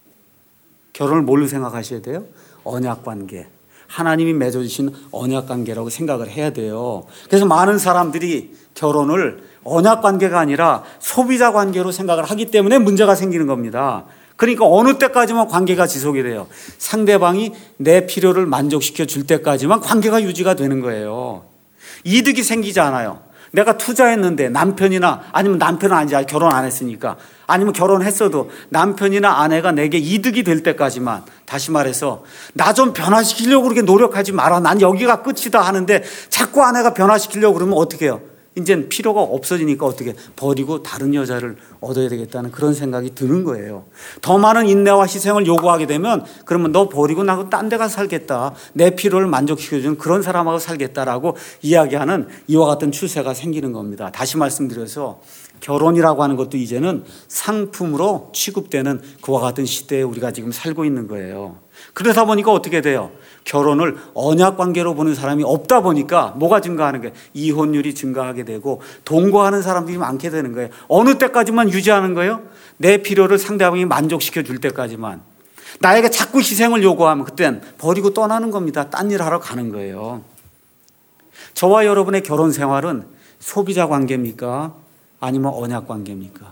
결혼을 뭘로 생각하셔야 돼요? 언약 관계. 하나님이 맺어주신 언약 관계라고 생각을 해야 돼요. 그래서 많은 사람들이 결혼을 언약 관계가 아니라 소비자 관계로 생각을 하기 때문에 문제가 생기는 겁니다. 그러니까 어느 때까지만 관계가 지속이 돼요. 상대방이 내 필요를 만족시켜 줄 때까지만 관계가 유지가 되는 거예요. 이득이 생기지 않아요. 내가 투자했는데 남편이나 아니면 남편은 아니지 결혼 안 했으니까 아니면 결혼했어도 남편이나 아내가 내게 이득이 될 때까지만, 다시 말해서 나 좀 변화시키려고 그렇게 노력하지 마라. 난 여기가 끝이다 하는데 자꾸 아내가 변화시키려고 그러면 어떻게 해요? 이제는 필요가 없어지니까 어떻게 버리고 다른 여자를 얻어야 되겠다는 그런 생각이 드는 거예요. 더 많은 인내와 희생을 요구하게 되면 그러면 너 버리고 나하고 딴 데 가서 살겠다. 내 필요를 만족시켜주는 그런 사람하고 살겠다라고 이야기하는 이와 같은 추세가 생기는 겁니다. 다시 말씀드려서 결혼이라고 하는 것도 이제는 상품으로 취급되는 그와 같은 시대에 우리가 지금 살고 있는 거예요. 그러다 보니까 어떻게 돼요? 결혼을 언약 관계로 보는 사람이 없다 보니까 뭐가 증가하는 거예요? 이혼율이 증가하게 되고 동거하는 사람들이 많게 되는 거예요. 어느 때까지만 유지하는 거예요? 내 필요를 상대방이 만족시켜 줄 때까지만. 나에게 자꾸 희생을 요구하면 그땐 버리고 떠나는 겁니다. 딴 일 하러 가는 거예요. 저와 여러분의 결혼 생활은 소비자 관계입니까? 아니면 언약 관계입니까?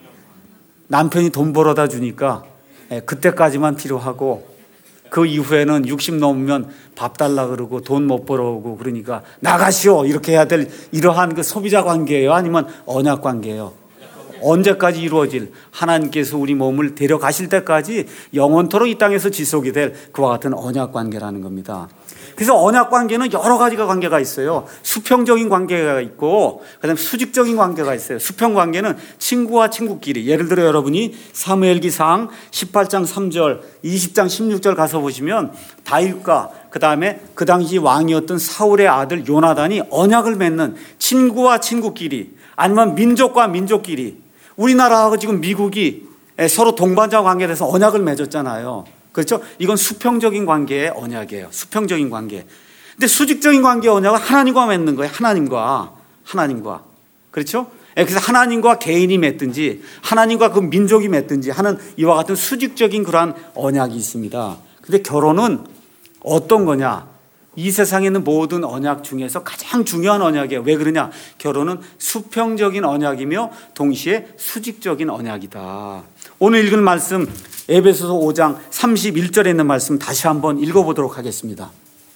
남편이 돈 벌어다 주니까 그때까지만 필요하고 그 이후에는 육십 넘으면 밥 달라 그러고 돈 못 벌어오고 그러니까 나가시오 이렇게 해야 될 이러한 그 소비자 관계예요? 아니면 언약 관계예요? 언제까지 이루어질, 하나님께서 우리 몸을 데려가실 때까지 영원토록 이 땅에서 지속이 될 그와 같은 언약 관계라는 겁니다. 그래서 언약 관계는 여러 가지가 관계가 있어요. 수평적인 관계가 있고 그다음에 수직적인 관계가 있어요. 수평 관계는 친구와 친구끼리, 예를 들어 여러분이 사무엘기상 십팔 장 삼 절, 이십 장 십육 절 가서 보시면 다윗과 그다음에 그 당시 왕이었던 사울의 아들 요나단이 언약을 맺는, 친구와 친구끼리 아니면 민족과 민족끼리, 우리나라하고 지금 미국이 서로 동반자 관계에 대해서 언약을 맺었잖아요. 그렇죠? 이건 수평적인 관계의 언약이에요. 수평적인 관계. 근데 수직적인 관계의 언약은 하나님과 맺는 거예요. 하나님과. 하나님과. 그렇죠? 그래서 하나님과 개인이 맺든지 하나님과 그 민족이 맺든지 하는 이와 같은 수직적인 그러한 언약이 있습니다. 근데 결혼은 어떤 거냐? 이 세상에 있는 모든 언약 중에서 가장 중요한 언약이에요. 왜 그러냐? 결혼은 수평적인 언약이며 동시에 수직적인 언약이다. 오늘 읽은 말씀 에베소서 오 장 삼십일 절에 있는 말씀 다시 한번 읽어보도록 하겠습니다.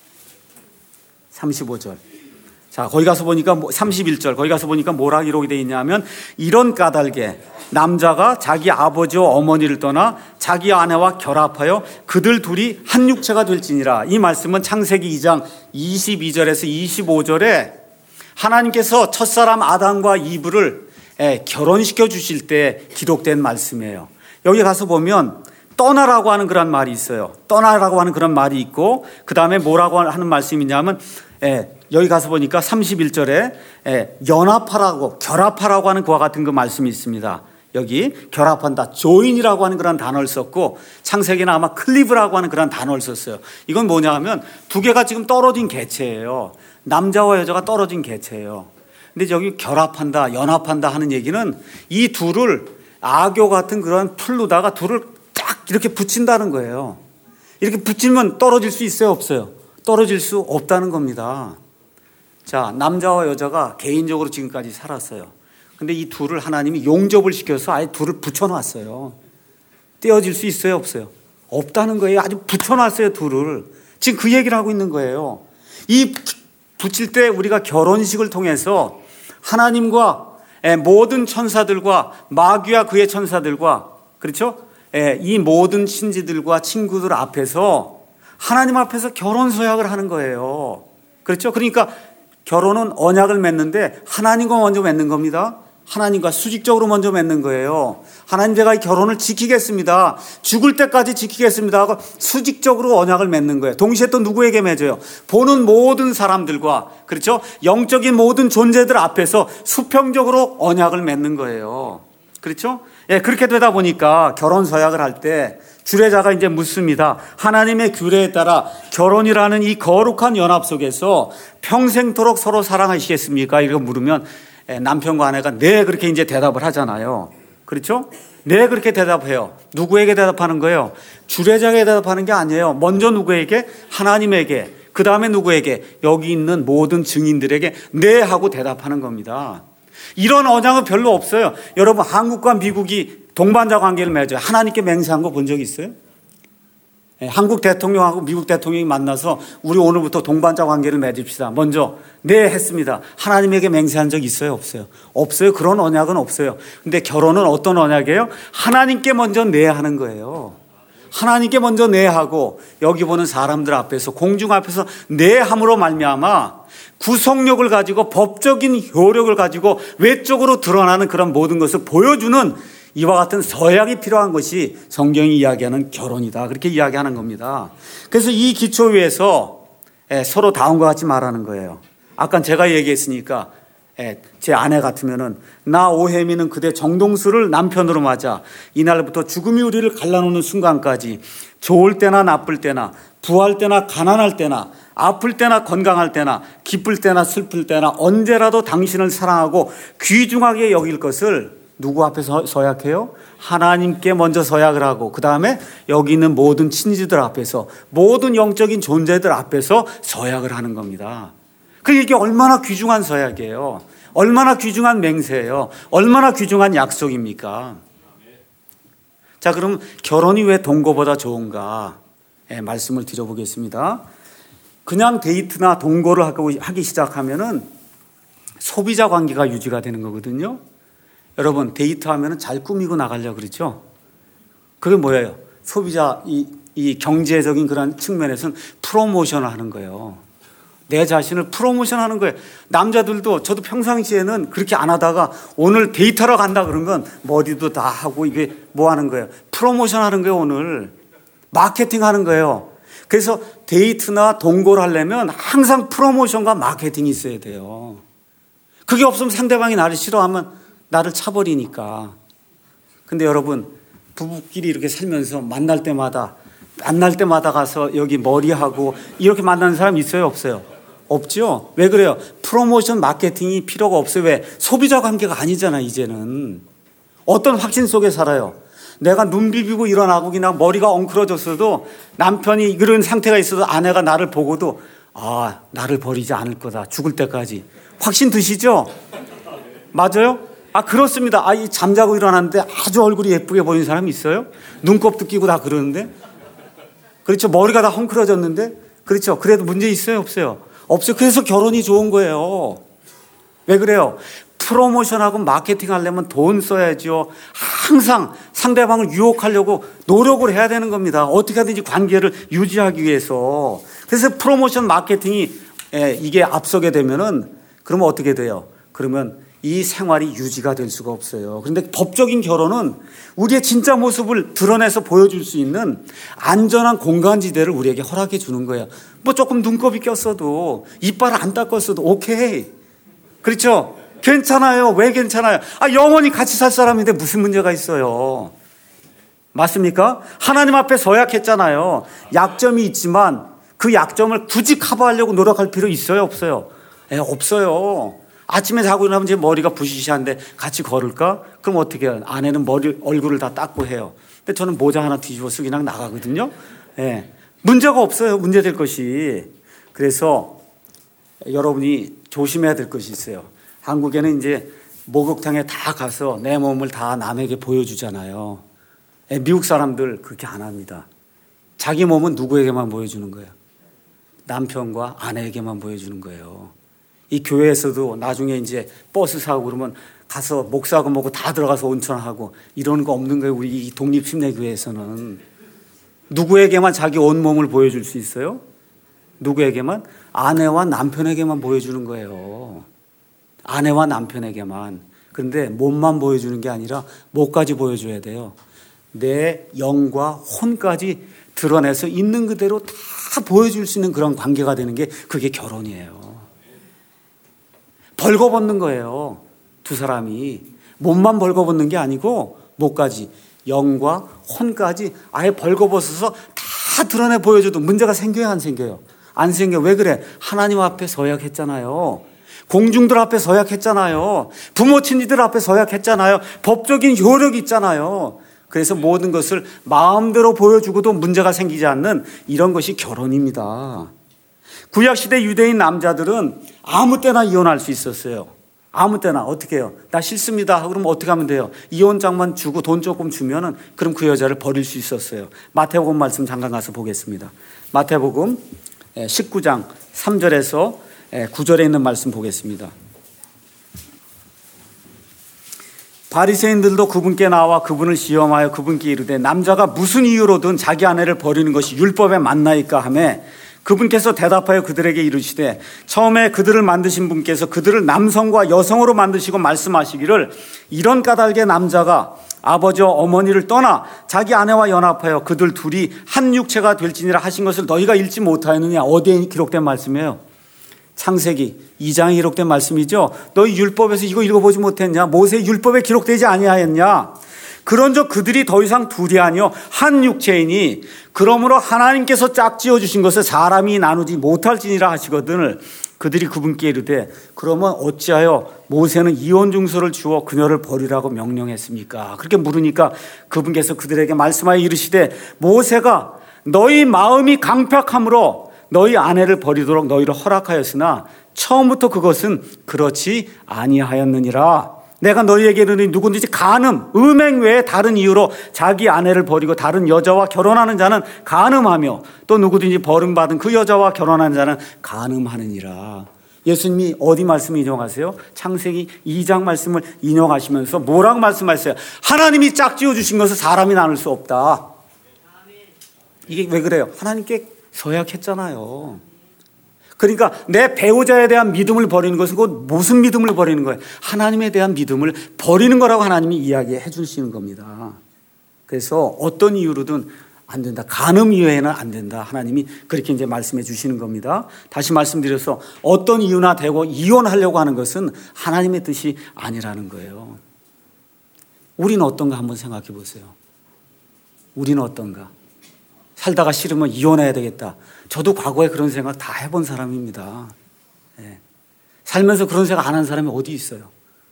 삼십오 절. 자, 거기 가서 보니까 삼십일 절, 거기 가서 보니까 뭐라 기록이 되어 있냐면, 이런 까닭에 남자가 자기 아버지와 어머니를 떠나 자기 아내와 결합하여 그들 둘이 한 육체가 될지니라. 이 말씀은 창세기 이 장 이십이 절에서 이십오 절에 하나님께서 첫사람 아담과 이브를 결혼시켜 주실 때 기록된 말씀이에요. 여기 가서 보면 떠나라고 하는 그런 말이 있어요. 떠나라고 하는 그런 말이 있고, 그 다음에 뭐라고 하는 말씀이냐면, 예, 여기 가서 보니까 삼십일 절에 예, 연합하라고, 결합하라고 하는 그와 같은 그 말씀이 있습니다. 여기 결합한다, 조인이라고 하는 그런 단어를 썼고, 창세기는 아마 클리브라고 하는 그런 단어를 썼어요. 이건 뭐냐 하면 두 개가 지금 떨어진 개체예요. 남자와 여자가 떨어진 개체예요. 근데 여기 결합한다, 연합한다 하는 얘기는 이 둘을 악교 같은 그런 풀로다가 둘을 쫙 이렇게 붙인다는 거예요. 이렇게 붙이면 떨어질 수 있어요, 없어요? 떨어질 수 없다는 겁니다. 자, 남자와 여자가 개인적으로 지금까지 살았어요. 근데 이 둘을 하나님이 용접을 시켜서 아예 둘을 붙여놨어요. 떼어질 수 있어요, 없어요? 없다는 거예요. 아주 붙여놨어요, 둘을. 지금 그 얘기를 하고 있는 거예요. 이 붙일 때 우리가 결혼식을 통해서 하나님과 모든 천사들과 마귀와 그의 천사들과, 그렇죠? 이 모든 신지들과 친구들 앞에서 하나님 앞에서 결혼 서약을 하는 거예요. 그렇죠? 그러니까 결혼은 언약을 맺는데 하나님과 먼저 맺는 겁니다. 하나님과 수직적으로 먼저 맺는 거예요. 하나님, 제가 이 결혼을 지키겠습니다. 죽을 때까지 지키겠습니다 하고 수직적으로 언약을 맺는 거예요. 동시에 또 누구에게 맺어요? 보는 모든 사람들과, 그렇죠? 영적인 모든 존재들 앞에서 수평적으로 언약을 맺는 거예요. 그렇죠? 예, 그렇게 되다 보니까 결혼 서약을 할 때 주례자가 이제 묻습니다. 하나님의 규례에 따라 결혼이라는 이 거룩한 연합 속에서 평생토록 서로 사랑하시겠습니까? 이렇게 물으면 남편과 아내가 네, 그렇게 이제 대답을 하잖아요. 그렇죠? 네, 그렇게 대답해요. 누구에게 대답하는 거예요? 주례자에게 대답하는 게 아니에요. 먼저 누구에게? 하나님에게. 그 다음에 누구에게? 여기 있는 모든 증인들에게 네 하고 대답하는 겁니다. 이런 언약은 별로 없어요. 여러분, 한국과 미국이 동반자 관계를 맺어요. 하나님께 맹세한 거 본 적 있어요? 예, 한국 대통령하고 미국 대통령이 만나서 우리 오늘부터 동반자 관계를 맺읍시다. 먼저 네 했습니다. 하나님에게 맹세한 적 있어요? 없어요? 없어요. 그런 언약은 없어요. 근데 결혼은 어떤 언약이에요? 하나님께 먼저 네 하는 거예요. 하나님께 먼저 네 하고 여기 보는 사람들 앞에서, 공중 앞에서 네 함으로 말미암아 구속력을 가지고 법적인 효력을 가지고 외적으로 드러나는 그런 모든 것을 보여주는 이와 같은 서약이 필요한 것이 성경이 이야기하는 결혼이다. 그렇게 이야기하는 겁니다. 그래서 이 기초 위에서 서로 다음과 같이 말하는 거예요. 아까 제가 얘기했으니까 제 아내 같으면은 나 오혜미는 그대 정동수를 남편으로 맞아 이날부터 죽음이 우리를 갈라놓는 순간까지 좋을 때나 나쁠 때나 부할 때나 가난할 때나 아플 때나 건강할 때나 기쁠 때나 슬플 때나 언제라도 당신을 사랑하고 귀중하게 여길 것을 누구 앞에 서약해요? 하나님께 먼저 서약을 하고 그 다음에 여기 있는 모든 친지들 앞에서, 모든 영적인 존재들 앞에서 서약을 하는 겁니다. 그러니까 이게 얼마나 귀중한 서약이에요. 얼마나 귀중한 맹세예요. 얼마나 귀중한 약속입니까? 자, 그럼 결혼이 왜 동거보다 좋은가? 예, 말씀을 드려보겠습니다. 그냥 데이트나 동거를 하기 시작하면은 소비자 관계가 유지가 되는 거거든요. 여러분, 데이트하면 잘 꾸미고 나가려고 그러죠. 그게 뭐예요? 소비자 이, 이 경제적인 그런 측면에서는 프로모션을 하는 거예요. 내 자신을 프로모션하는 거예요. 남자들도, 저도 평상시에는 그렇게 안 하다가 오늘 데이트하러 간다 그런 건 머리도 다 하고 이게 뭐 하는 거예요? 프로모션 하는 거예요. 오늘 마케팅 하는 거예요. 그래서 데이트나 동거를 하려면 항상 프로모션과 마케팅이 있어야 돼요. 그게 없으면 상대방이 나를 싫어하면 나를 차버리니까. 근데 여러분, 부부끼리 이렇게 살면서 만날 때마다 만날 때마다 가서 여기 머리하고 이렇게 만나는 사람 있어요? 없어요? 없죠? 왜 그래요? 프로모션 마케팅이 필요가 없어요. 왜? 소비자 관계가 아니잖아. 이제는 어떤 확신 속에 살아요. 내가 눈 비비고 일어나고 그냥 머리가 엉클어졌어도, 남편이 그런 상태가 있어도 아내가 나를 보고도 아, 나를 버리지 않을 거다. 죽을 때까지. 확신 드시죠? 맞아요? 아, 그렇습니다. 아, 이 잠자고 일어났는데 아주 얼굴이 예쁘게 보이는 사람이 있어요? 눈곱도 끼고 다 그러는데? 그렇죠. 머리가 다 헝클어졌는데? 그렇죠. 그래도 문제 있어요? 없어요? 없어요. 그래서 결혼이 좋은 거예요. 왜 그래요? 프로모션하고 마케팅 하려면 돈 써야죠. 항상 상대방을 유혹하려고 노력을 해야 되는 겁니다. 어떻게 하든지 관계를 유지하기 위해서. 그래서 프로모션 마케팅이 이게 앞서게 되면은 그러면 어떻게 돼요? 그러면 이 생활이 유지가 될 수가 없어요. 그런데 법적인 결혼은 우리의 진짜 모습을 드러내서 보여줄 수 있는 안전한 공간지대를 우리에게 허락해 주는 거예요. 뭐 조금 눈곱이 꼈어도, 이빨을 안 닦았어도 오케이. 그렇죠? 괜찮아요. 왜 괜찮아요? 아, 영원히 같이 살 사람인데 무슨 문제가 있어요? 맞습니까? 하나님 앞에 서약했잖아요. 약점이 있지만 그 약점을 굳이 커버하려고 노력할 필요 있어요? 없어요? 에, 없어요. 아침에 자고 일어나면 제 머리가 부시시한데 같이 걸을까? 그럼 어떻게 해요? 아내는 머리, 얼굴을 다 닦고 해요. 근데 저는 모자 하나 뒤집어 쓰고 그냥 나가거든요. 예. 문제가 없어요. 문제될 것이. 그래서 여러분이 조심해야 될 것이 있어요. 한국에는 이제 목욕탕에 다 가서 내 몸을 다 남에게 보여주잖아요. 예, 미국 사람들 그렇게 안 합니다. 자기 몸은 누구에게만 보여주는 거예요? 남편과 아내에게만 보여주는 거예요. 이 교회에서도 나중에 이제 버스 사고 그러면 가서 목사하고 뭐고 다 들어가서 온천하고 이러는 거 없는 거예요. 우리 이 독립심례교회에서는. 누구에게만 자기 온몸을 보여줄 수 있어요? 누구에게만? 아내와 남편에게만 보여주는 거예요. 아내와 남편에게만. 그런데 몸만 보여주는 게 아니라 뭐까지 보여줘야 돼요? 내 영과 혼까지 드러내서 있는 그대로 다 보여줄 수 있는 그런 관계가 되는 게 그게 결혼이에요. 벌거벗는 거예요. 두 사람이 몸만 벌거벗는 게 아니고 뭐까지? 영과 혼까지 아예 벌거벗어서 다 드러내 보여줘도 문제가 생겨요, 안 생겨요? 안 생겨. 왜 그래? 하나님 앞에 서약했잖아요. 공중들 앞에 서약했잖아요. 부모 친지들 앞에 서약했잖아요. 법적인 효력이 있잖아요. 그래서 모든 것을 마음대로 보여주고도 문제가 생기지 않는 이런 것이 결혼입니다. 구약시대 유대인 남자들은 아무 때나 이혼할 수 있었어요. 아무 때나. 어떻게 해요? 나 싫습니다. 그럼 어떻게 하면 돼요? 이혼장만 주고 돈 조금 주면은 그럼 그 여자를 버릴 수 있었어요. 마태복음 말씀 잠깐 가서 보겠습니다. 마태복음 십구 장 삼 절에서 구 절에 있는 말씀 보겠습니다. 바리새인들도 그분께 나와 그분을 시험하여 그분께 이르되 남자가 무슨 이유로든 자기 아내를 버리는 것이 율법에 맞나이까 하며 그분께서 대답하여 그들에게 이르시되 처음에 그들을 만드신 분께서 그들을 남성과 여성으로 만드시고 말씀하시기를 이런 까닭에 남자가 아버지와 어머니를 떠나 자기 아내와 연합하여 그들 둘이 한 육체가 될지니라 하신 것을 너희가 읽지 못하였느냐. 어디에 기록된 말씀이에요? 창세기 이 장에 기록된 말씀이죠. 너희 율법에서 이거 읽어보지 못했냐? 모세의 율법에 기록되지 아니하였냐? 그런즉 그들이 더 이상 둘이 아니요 한 육체이니 그러므로 하나님께서 짝지어 주신 것을 사람이 나누지 못할지니라 하시거든. 그들이 그분께 이르되 그러면 어찌하여 모세는 이혼 증서를 주어 그녀를 버리라고 명령했습니까? 그렇게 물으니까 그분께서 그들에게 말씀하여 이르시되 모세가 너희 마음이 강팍함으로 너희 아내를 버리도록 너희를 허락하였으나 처음부터 그것은 그렇지 아니하였느니라. 내가 너희에게 이르니 누구든지 간음, 음행 외에 다른 이유로 자기 아내를 버리고 다른 여자와 결혼하는 자는 간음하며 또 누구든지 버림받은 그 여자와 결혼하는 자는 간음하느니라. 예수님이 어디 말씀 인용하세요? 창세기 이 장 말씀을 인용하시면서 뭐라고 말씀하셨어요? 하나님이 짝지어 주신 것을 사람이 나눌 수 없다. 이게 왜 그래요? 하나님께 서약했잖아요. 그러니까 내 배우자에 대한 믿음을 버리는 것은 곧 무슨 믿음을 버리는 거예요? 하나님에 대한 믿음을 버리는 거라고 하나님이 이야기해 주시는 겁니다. 그래서 어떤 이유로든 안 된다. 간음 이외에는 안 된다. 하나님이 그렇게 이제 말씀해 주시는 겁니다. 다시 말씀드려서 어떤 이유나 되고 이혼하려고 하는 것은 하나님의 뜻이 아니라는 거예요. 우리는 어떤가 한번 생각해 보세요. 우리는 어떤가? 살다가 싫으면 이혼해야 되겠다. 저도 과거에 그런 생각 다 해본 사람입니다. 예. 살면서 그런 생각 안 한 사람이 어디 있어요?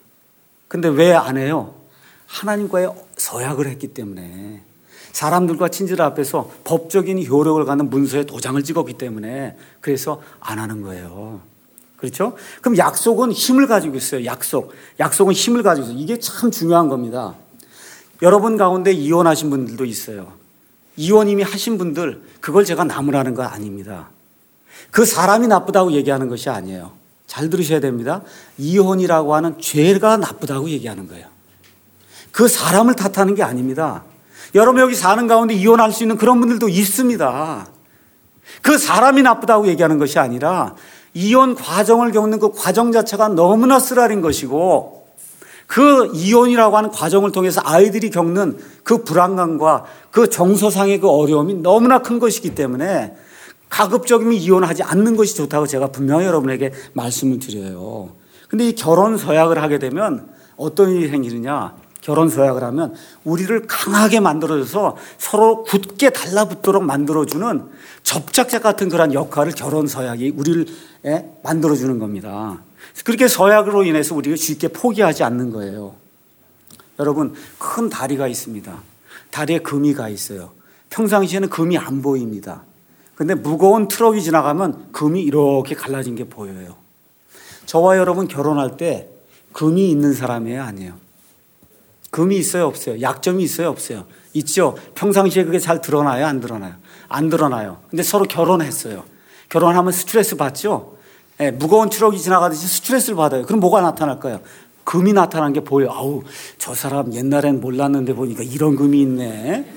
근데 왜 안 해요? 하나님과의 서약을 했기 때문에, 사람들과 친지들 앞에서 법적인 효력을 갖는 문서에 도장을 찍었기 때문에 그래서 안 하는 거예요. 그렇죠? 그럼 약속은 힘을 가지고 있어요. 약속. 약속은 힘을 가지고 있어요. 이게 참 중요한 겁니다. 여러분 가운데 이혼하신 분들도 있어요. 이혼 이미 하신 분들, 그걸 제가 나무라는 거 아닙니다. 그 사람이 나쁘다고 얘기하는 것이 아니에요. 잘 들으셔야 됩니다. 이혼이라고 하는 죄가 나쁘다고 얘기하는 거예요. 그 사람을 탓하는 게 아닙니다. 여러분 여기 사는 가운데 이혼할 수 있는 그런 분들도 있습니다. 그 사람이 나쁘다고 얘기하는 것이 아니라 이혼 과정을 겪는 그 과정 자체가 너무나 쓰라린 것이고, 그 이혼이라고 하는 과정을 통해서 아이들이 겪는 그 불안감과 그 정서상의 그 어려움이 너무나 큰 것이기 때문에 가급적이면 이혼하지 않는 것이 좋다고 제가 분명히 여러분에게 말씀을 드려요. 근데 이 결혼 서약을 하게 되면 어떤 일이 생기느냐? 결혼 서약을 하면 우리를 강하게 만들어줘서 서로 굳게 달라붙도록 만들어주는 접착제 같은 그런 역할을 결혼 서약이 우리를 만들어주는 겁니다. 그렇게 서약으로 인해서 우리가 쉽게 포기하지 않는 거예요. 여러분, 큰 다리가 있습니다. 다리에 금이 가 있어요. 평상시에는 금이 안 보입니다. 근데 무거운 트럭이 지나가면 금이 이렇게 갈라진 게 보여요. 저와 여러분 결혼할 때 금이 있는 사람이에요, 아니에요? 금이 있어요, 없어요? 약점이 있어요, 없어요? 있죠? 평상시에 그게 잘 드러나요, 안 드러나요? 안 드러나요. 근데 서로 결혼했어요. 결혼하면 스트레스 받죠? 네, 무거운 트럭이 지나가듯이 스트레스를 받아요. 그럼 뭐가 나타날까요? 금이 나타나는 게 보여요. 아우, 저 사람 옛날엔 몰랐는데 보니까 이런 금이 있네.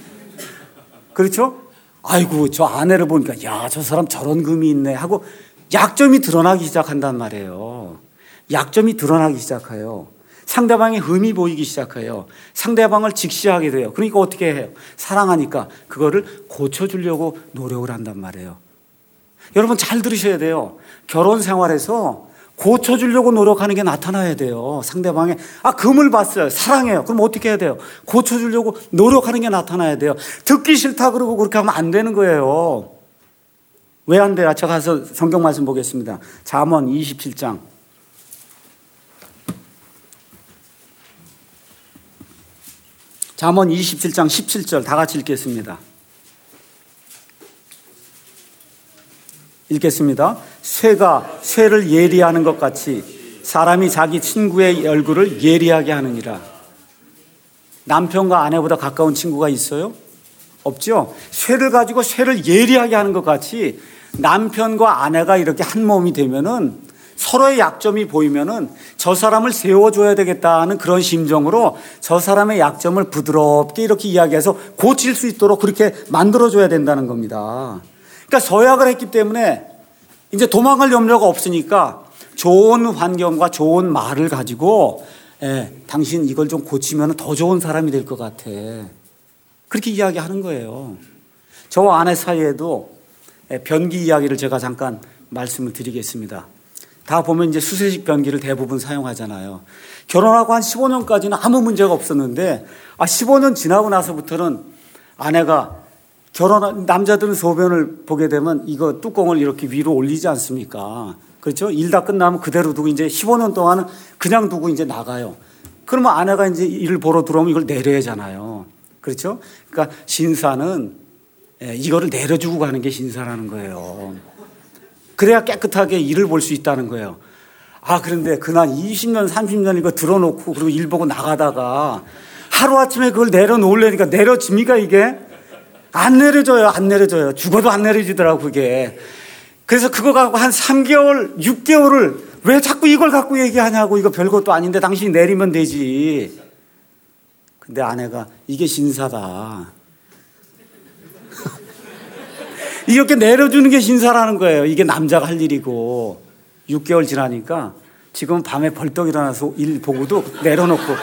그렇죠? 아이고, 저 아내를 보니까 야, 저 사람 저런 금이 있네 하고 약점이 드러나기 시작한단 말이에요. 약점이 드러나기 시작해요. 상대방의 흠이 보이기 시작해요. 상대방을 직시하게 돼요. 그러니까 어떻게 해요? 사랑하니까 그거를 고쳐주려고 노력을 한단 말이에요. 여러분 잘 들으셔야 돼요. 결혼 생활에서 고쳐주려고 노력하는 게 나타나야 돼요. 상대방의 아 금을 봤어요. 사랑해요. 그럼 어떻게 해야 돼요? 고쳐주려고 노력하는 게 나타나야 돼요. 듣기 싫다 그러고 그렇게 하면 안 되는 거예요. 왜 안 돼요? 제가 가서 성경 말씀 보겠습니다. 잠언 이십칠 장 잠언 이십칠 장 십칠 절 다 같이 읽겠습니다. 읽겠습니다. 쇠가 쇠를 예리하는 것 같이 사람이 자기 친구의 얼굴을 예리하게 하느니라. 남편과 아내보다 가까운 친구가 있어요? 없죠? 쇠를 가지고 쇠를 예리하게 하는 것 같이 남편과 아내가 이렇게 한 몸이 되면은 서로의 약점이 보이면은 저 사람을 세워줘야 되겠다는 그런 심정으로 저 사람의 약점을 부드럽게 이렇게 이야기해서 고칠 수 있도록 그렇게 만들어줘야 된다는 겁니다. 그러니까 서약을 했기 때문에 이제 도망갈 염려가 없으니까 좋은 환경과 좋은 말을 가지고 예, 당신 이걸 좀 고치면 더 좋은 사람이 될 것 같아. 그렇게 이야기하는 거예요. 저와 아내 사이에도 변기 이야기를 제가 잠깐 말씀을 드리겠습니다. 다 보면 이제 수세식 변기를 대부분 사용하잖아요. 결혼하고 한 십오 년까지는 아무 문제가 없었는데 아 십오 년 지나고 나서부터는 아내가 결혼 남자들은 소변을 보게 되면 이거 뚜껑을 이렇게 위로 올리지 않습니까? 그렇죠? 일 다 끝나면 그대로 두고 이제 십오 년 동안은 그냥 두고 이제 나가요. 그러면 아내가 이제 일을 보러 들어오면 이걸 내려야 하잖아요. 그렇죠? 그러니까 신사는 이거를 내려주고 가는 게 신사라는 거예요. 그래야 깨끗하게 일을 볼 수 있다는 거예요. 아, 그런데 그날 이십 년, 삼십 년 이거 들어놓고 그리고 일 보고 나가다가 하루아침에 그걸 내려놓으려니까 내려집니까 이게? 안 내려져요. 안 내려져요. 죽어도 안 내려지더라고 그게. 그래서 그거 갖고 한 삼 개월, 육 개월을 왜 자꾸 이걸 갖고 얘기하냐고. 이거 별것도 아닌데 당신이 내리면 되지. 근데 아내가 이게 신사다. 이렇게 내려주는 게 신사라는 거예요. 이게 남자가 할 일이고. 육 개월 지나니까 지금 밤에 벌떡 일어나서 일 보고도 내려놓고.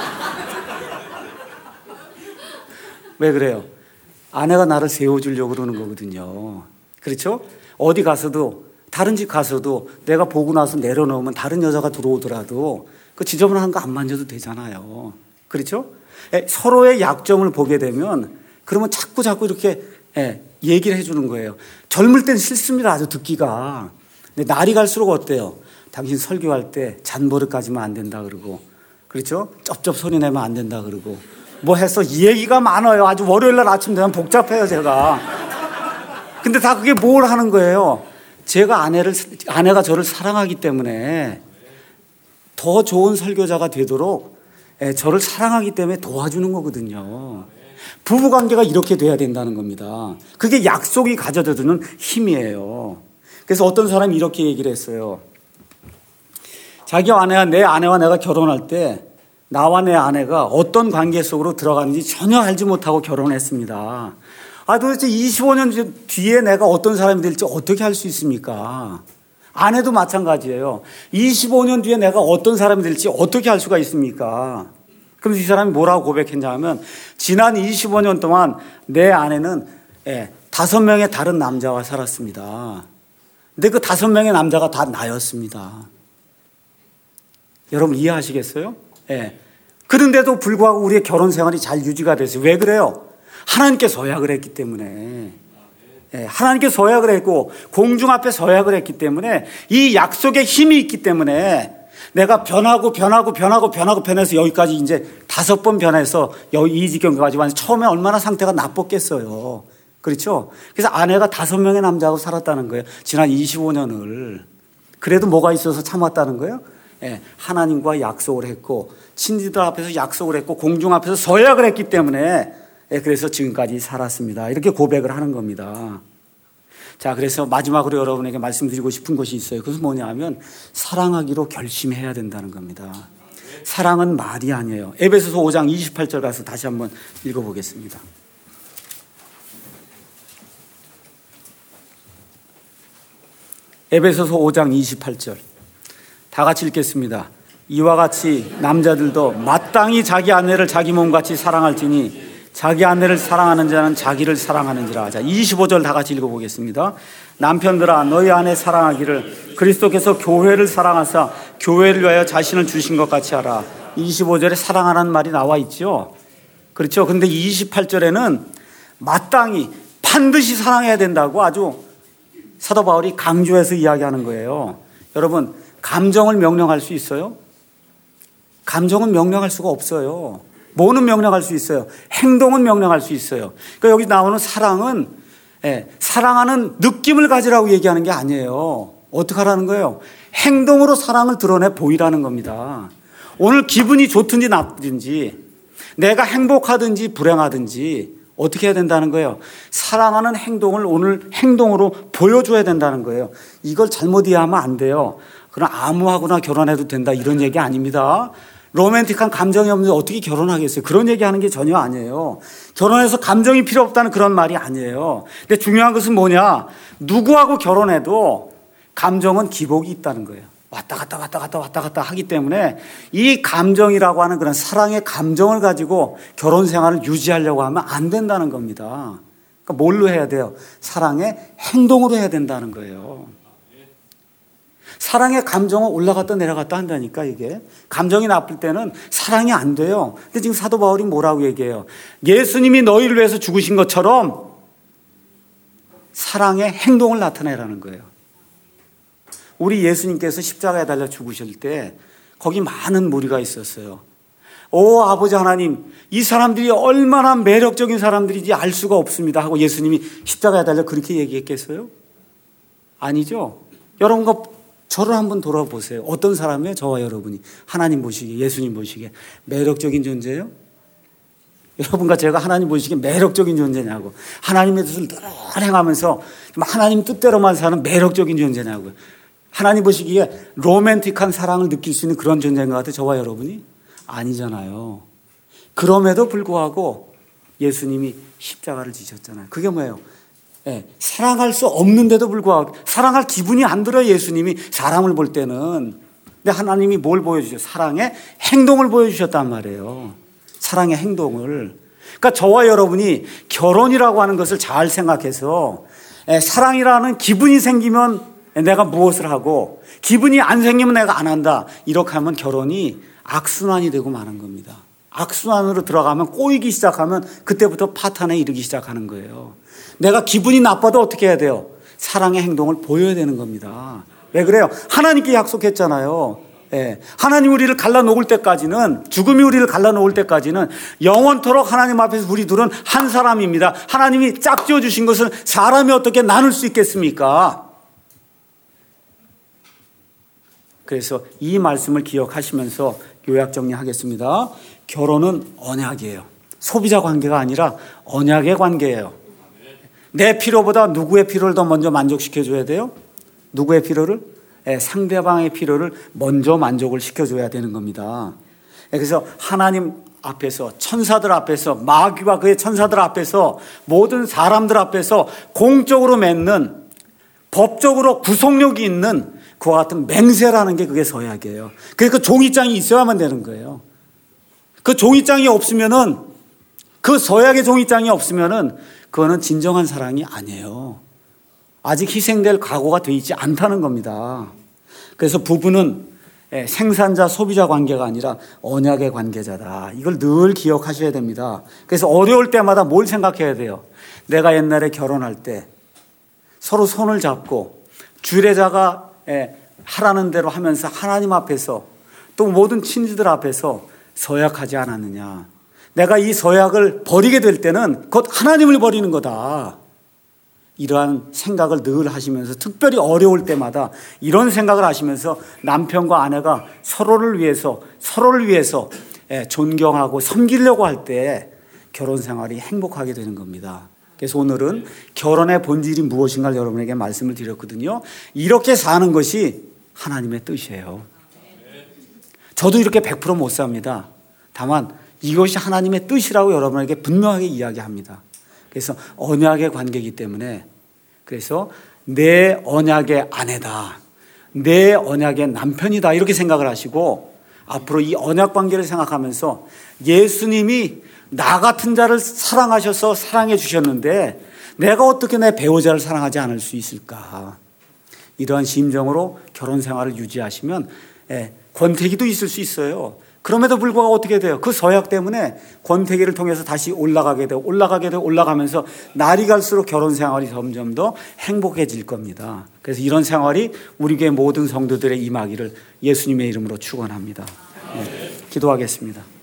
왜 그래요? 아내가 나를 세워주려고 그러는 거거든요. 그렇죠? 어디 가서도 다른 집 가서도 내가 보고 나서 내려놓으면 다른 여자가 들어오더라도 그 지저분한 거 안 만져도 되잖아요. 그렇죠? 에, 서로의 약점을 보게 되면 그러면 자꾸 자꾸 이렇게 에, 얘기를 해주는 거예요. 젊을 땐 싫습니다. 아주 듣기가. 근데 날이 갈수록 어때요? 당신 설교할 때 잔버릇까지만 안 된다 그러고, 그렇죠? 쩝쩝 소리 내면 안 된다 그러고, 뭐 해서 이 얘기가 많아요. 아주 월요일 날 아침 되면 복잡해요, 제가. 근데 다 그게 뭘 하는 거예요? 제가 아내를, 아내가 저를 사랑하기 때문에 더 좋은 설교자가 되도록 저를 사랑하기 때문에 도와주는 거거든요. 부부 관계가 이렇게 돼야 된다는 겁니다. 그게 약속이 가져다 주는 힘이에요. 그래서 어떤 사람이 이렇게 얘기를 했어요. 자기 아내와 내 아내와 내가 결혼할 때 나와 내 아내가 어떤 관계 속으로 들어가는지 전혀 알지 못하고 결혼했습니다. 아, 도대체 이십오 년 뒤에 내가 어떤 사람이 될지 어떻게 알 수 있습니까? 아내도 마찬가지예요. 이십오 년 뒤에 내가 어떤 사람이 될지 어떻게 알 수가 있습니까? 그럼 이 사람이 뭐라고 고백했냐 하면 지난 이십오 년 동안 내 아내는 예, 다섯 명의 다른 남자와 살았습니다. 근데 그 다섯 명의 남자가 다 나였습니다. 여러분 이해하시겠어요? 예. 그런데도 불구하고 우리의 결혼 생활이 잘 유지가 됐어요. 왜 그래요? 하나님께 서약을 했기 때문에. 예, 하나님께 서약을 했고 공중 앞에 서약을 했기 때문에 이 약속에 힘이 있기 때문에 내가 변하고 변하고 변하고 변하고 변해서 여기까지 이제 다섯 번 변해서 여기 이 지경까지 왔는데 처음에 얼마나 상태가 나빴겠어요. 그렇죠? 그래서 아내가 다섯 명의 남자하고 살았다는 거예요. 지난 이십오 년을. 그래도 뭐가 있어서 참았다는 거예요? 예, 하나님과 약속을 했고 친지들 앞에서 약속을 했고 공중 앞에서 서약을 했기 때문에 예, 그래서 지금까지 살았습니다. 이렇게 고백을 하는 겁니다. 자, 그래서 마지막으로 여러분에게 말씀드리고 싶은 것이 있어요. 그것은 뭐냐 하면 사랑하기로 결심해야 된다는 겁니다. 사랑은 말이 아니에요. 에베소서 오 장 이십팔 절 가서 다시 한번 읽어보겠습니다. 에베소서 오 장 이십팔 절 다 같이 읽겠습니다. 이와 같이 남자들도 마땅히 자기 아내를 자기 몸같이 사랑할지니 자기 아내를 사랑하는 자는 자기를 사랑하는지라. 자, 이십오 절 다 같이 읽어보겠습니다. 남편들아 너희 아내 사랑하기를 그리스도께서 교회를 사랑하사 교회를 위하여 자신을 주신 것 같이 하라. 이십오 절에 사랑하라는 말이 나와 있죠. 그렇죠. 근데 이십팔 절에는 마땅히 반드시 사랑해야 된다고 아주 사도 바울이 강조해서 이야기하는 거예요. 여러분, 감정을 명령할 수 있어요? 감정은 명령할 수가 없어요. 뭐는 명령할 수 있어요? 행동은 명령할 수 있어요. 그러니까 여기 나오는 사랑은 예, 사랑하는 느낌을 가지라고 얘기하는 게 아니에요. 어떻게 하라는 거예요? 행동으로 사랑을 드러내 보이라는 겁니다. 오늘 기분이 좋든지 나쁘든지 내가 행복하든지 불행하든지 어떻게 해야 된다는 거예요? 사랑하는 행동을 오늘 행동으로 보여줘야 된다는 거예요. 이걸 잘못 이해하면 안 돼요. 그럼 아무하고나 결혼해도 된다 이런 얘기 아닙니다. 로맨틱한 감정이 없는데 어떻게 결혼하겠어요? 그런 얘기하는 게 전혀 아니에요. 결혼해서 감정이 필요 없다는 그런 말이 아니에요. 근데 중요한 것은 뭐냐? 누구하고 결혼해도 감정은 기복이 있다는 거예요. 왔다 갔다 왔다 갔다 왔다 갔다 하기 때문에 이 감정이라고 하는 그런 사랑의 감정을 가지고 결혼 생활을 유지하려고 하면 안 된다는 겁니다. 그러니까 뭘로 해야 돼요? 사랑의 행동으로 해야 된다는 거예요. 사랑의 감정은 올라갔다 내려갔다 한다니까. 이게 감정이 나쁠 때는 사랑이 안 돼요. 근데 지금 사도 바울이 뭐라고 얘기해요? 예수님이 너희를 위해서 죽으신 것처럼 사랑의 행동을 나타내라는 거예요. 우리 예수님께서 십자가에 달려 죽으실 때 거기 많은 무리가 있었어요. 오 아버지 하나님, 이 사람들이 얼마나 매력적인 사람들인지 알 수가 없습니다 하고 예수님이 십자가에 달려 그렇게 얘기했겠어요? 아니죠. 여러분과 저를 한번 돌아보세요. 어떤 사람이에요? 저와 여러분이 하나님 보시기에, 예수님 보시기에 매력적인 존재예요? 여러분과 제가 하나님 보시기에 매력적인 존재냐고, 하나님의 뜻을 늘 행하면서 하나님 뜻대로만 사는 매력적인 존재냐고요. 하나님 보시기에 로맨틱한 사랑을 느낄 수 있는 그런 존재인 것 같아요, 저와 여러분이? 아니잖아요. 그럼에도 불구하고 예수님이 십자가를 지셨잖아요. 그게 뭐예요? 네, 사랑할 수 없는데도 불구하고, 사랑할 기분이 안 들어요, 예수님이 사람을 볼 때는. 근데 하나님이 뭘 보여주셨어요? 사랑의 행동을 보여주셨단 말이에요. 사랑의 행동을. 그러니까 저와 여러분이 결혼이라고 하는 것을 잘 생각해서 네, 사랑이라는 기분이 생기면 내가 무엇을 하고 기분이 안 생기면 내가 안 한다, 이렇게 하면 결혼이 악순환이 되고 마는 겁니다. 악순환으로 들어가면 꼬이기 시작하면 그때부터 파탄에 이르기 시작하는 거예요. 내가 기분이 나빠도 어떻게 해야 돼요? 사랑의 행동을 보여야 되는 겁니다. 왜 그래요? 하나님께 약속했잖아요. 예. 하나님 우리를 갈라놓을 때까지는, 죽음이 우리를 갈라놓을 때까지는 영원토록 하나님 앞에서 우리 둘은 한 사람입니다. 하나님이 짝지어 주신 것을 사람이 어떻게 나눌 수 있겠습니까? 그래서 이 말씀을 기억하시면서 요약 정리하겠습니다. 결혼은 언약이에요. 소비자 관계가 아니라 언약의 관계예요. 내 필요보다 누구의 필요를 더 먼저 만족시켜줘야 돼요? 누구의 필요를? 네, 상대방의 필요를 먼저 만족을 시켜줘야 되는 겁니다. 그래서 하나님 앞에서, 천사들 앞에서, 마귀와 그의 천사들 앞에서, 모든 사람들 앞에서 공적으로 맺는, 법적으로 구속력이 있는 그와 같은 맹세라는 게 그게 서약이에요. 그러니까 종이장이 있어야만 되는 거예요. 그 종이장이 없으면은, 그 서약의 종이장이 없으면은 그거는 진정한 사랑이 아니에요. 아직 희생될 각오가 되어 있지 않다는 겁니다. 그래서 부부는 생산자 소비자 관계가 아니라 언약의 관계자다. 이걸 늘 기억하셔야 됩니다. 그래서 어려울 때마다 뭘 생각해야 돼요? 내가 옛날에 결혼할 때 서로 손을 잡고 주례자가 하라는 대로 하면서 하나님 앞에서 또 모든 친지들 앞에서 서약하지 않았느냐. 내가 이 서약을 버리게 될 때는 곧 하나님을 버리는 거다. 이러한 생각을 늘 하시면서, 특별히 어려울 때마다 이런 생각을 하시면서 남편과 아내가 서로를 위해서 서로를 위해서 존경하고 섬기려고 할 때 결혼 생활이 행복하게 되는 겁니다. 그래서 오늘은 결혼의 본질이 무엇인가를 여러분에게 말씀을 드렸거든요. 이렇게 사는 것이 하나님의 뜻이에요. 저도 이렇게 백 퍼센트 못 삽니다. 다만 이것이 하나님의 뜻이라고 여러분에게 분명하게 이야기합니다. 그래서 언약의 관계이기 때문에, 그래서 내 언약의 아내다, 내 언약의 남편이다, 이렇게 생각을 하시고, 앞으로 이 언약 관계를 생각하면서 예수님이 나 같은 자를 사랑하셔서 사랑해 주셨는데 내가 어떻게 내 배우자를 사랑하지 않을 수 있을까? 이러한 심정으로 결혼 생활을 유지하시면 예, 권태기도 있을 수 있어요. 그럼에도 불구하고 어떻게 돼요? 그 서약 때문에 권태기를 통해서 다시 올라가게 되고 올라가게 되고 올라가면서 날이 갈수록 결혼 생활이 점점 더 행복해질 겁니다. 그래서 이런 생활이 우리 교회 모든 성도들의 임하기를 예수님의 이름으로 축원합니다. 예, 기도하겠습니다.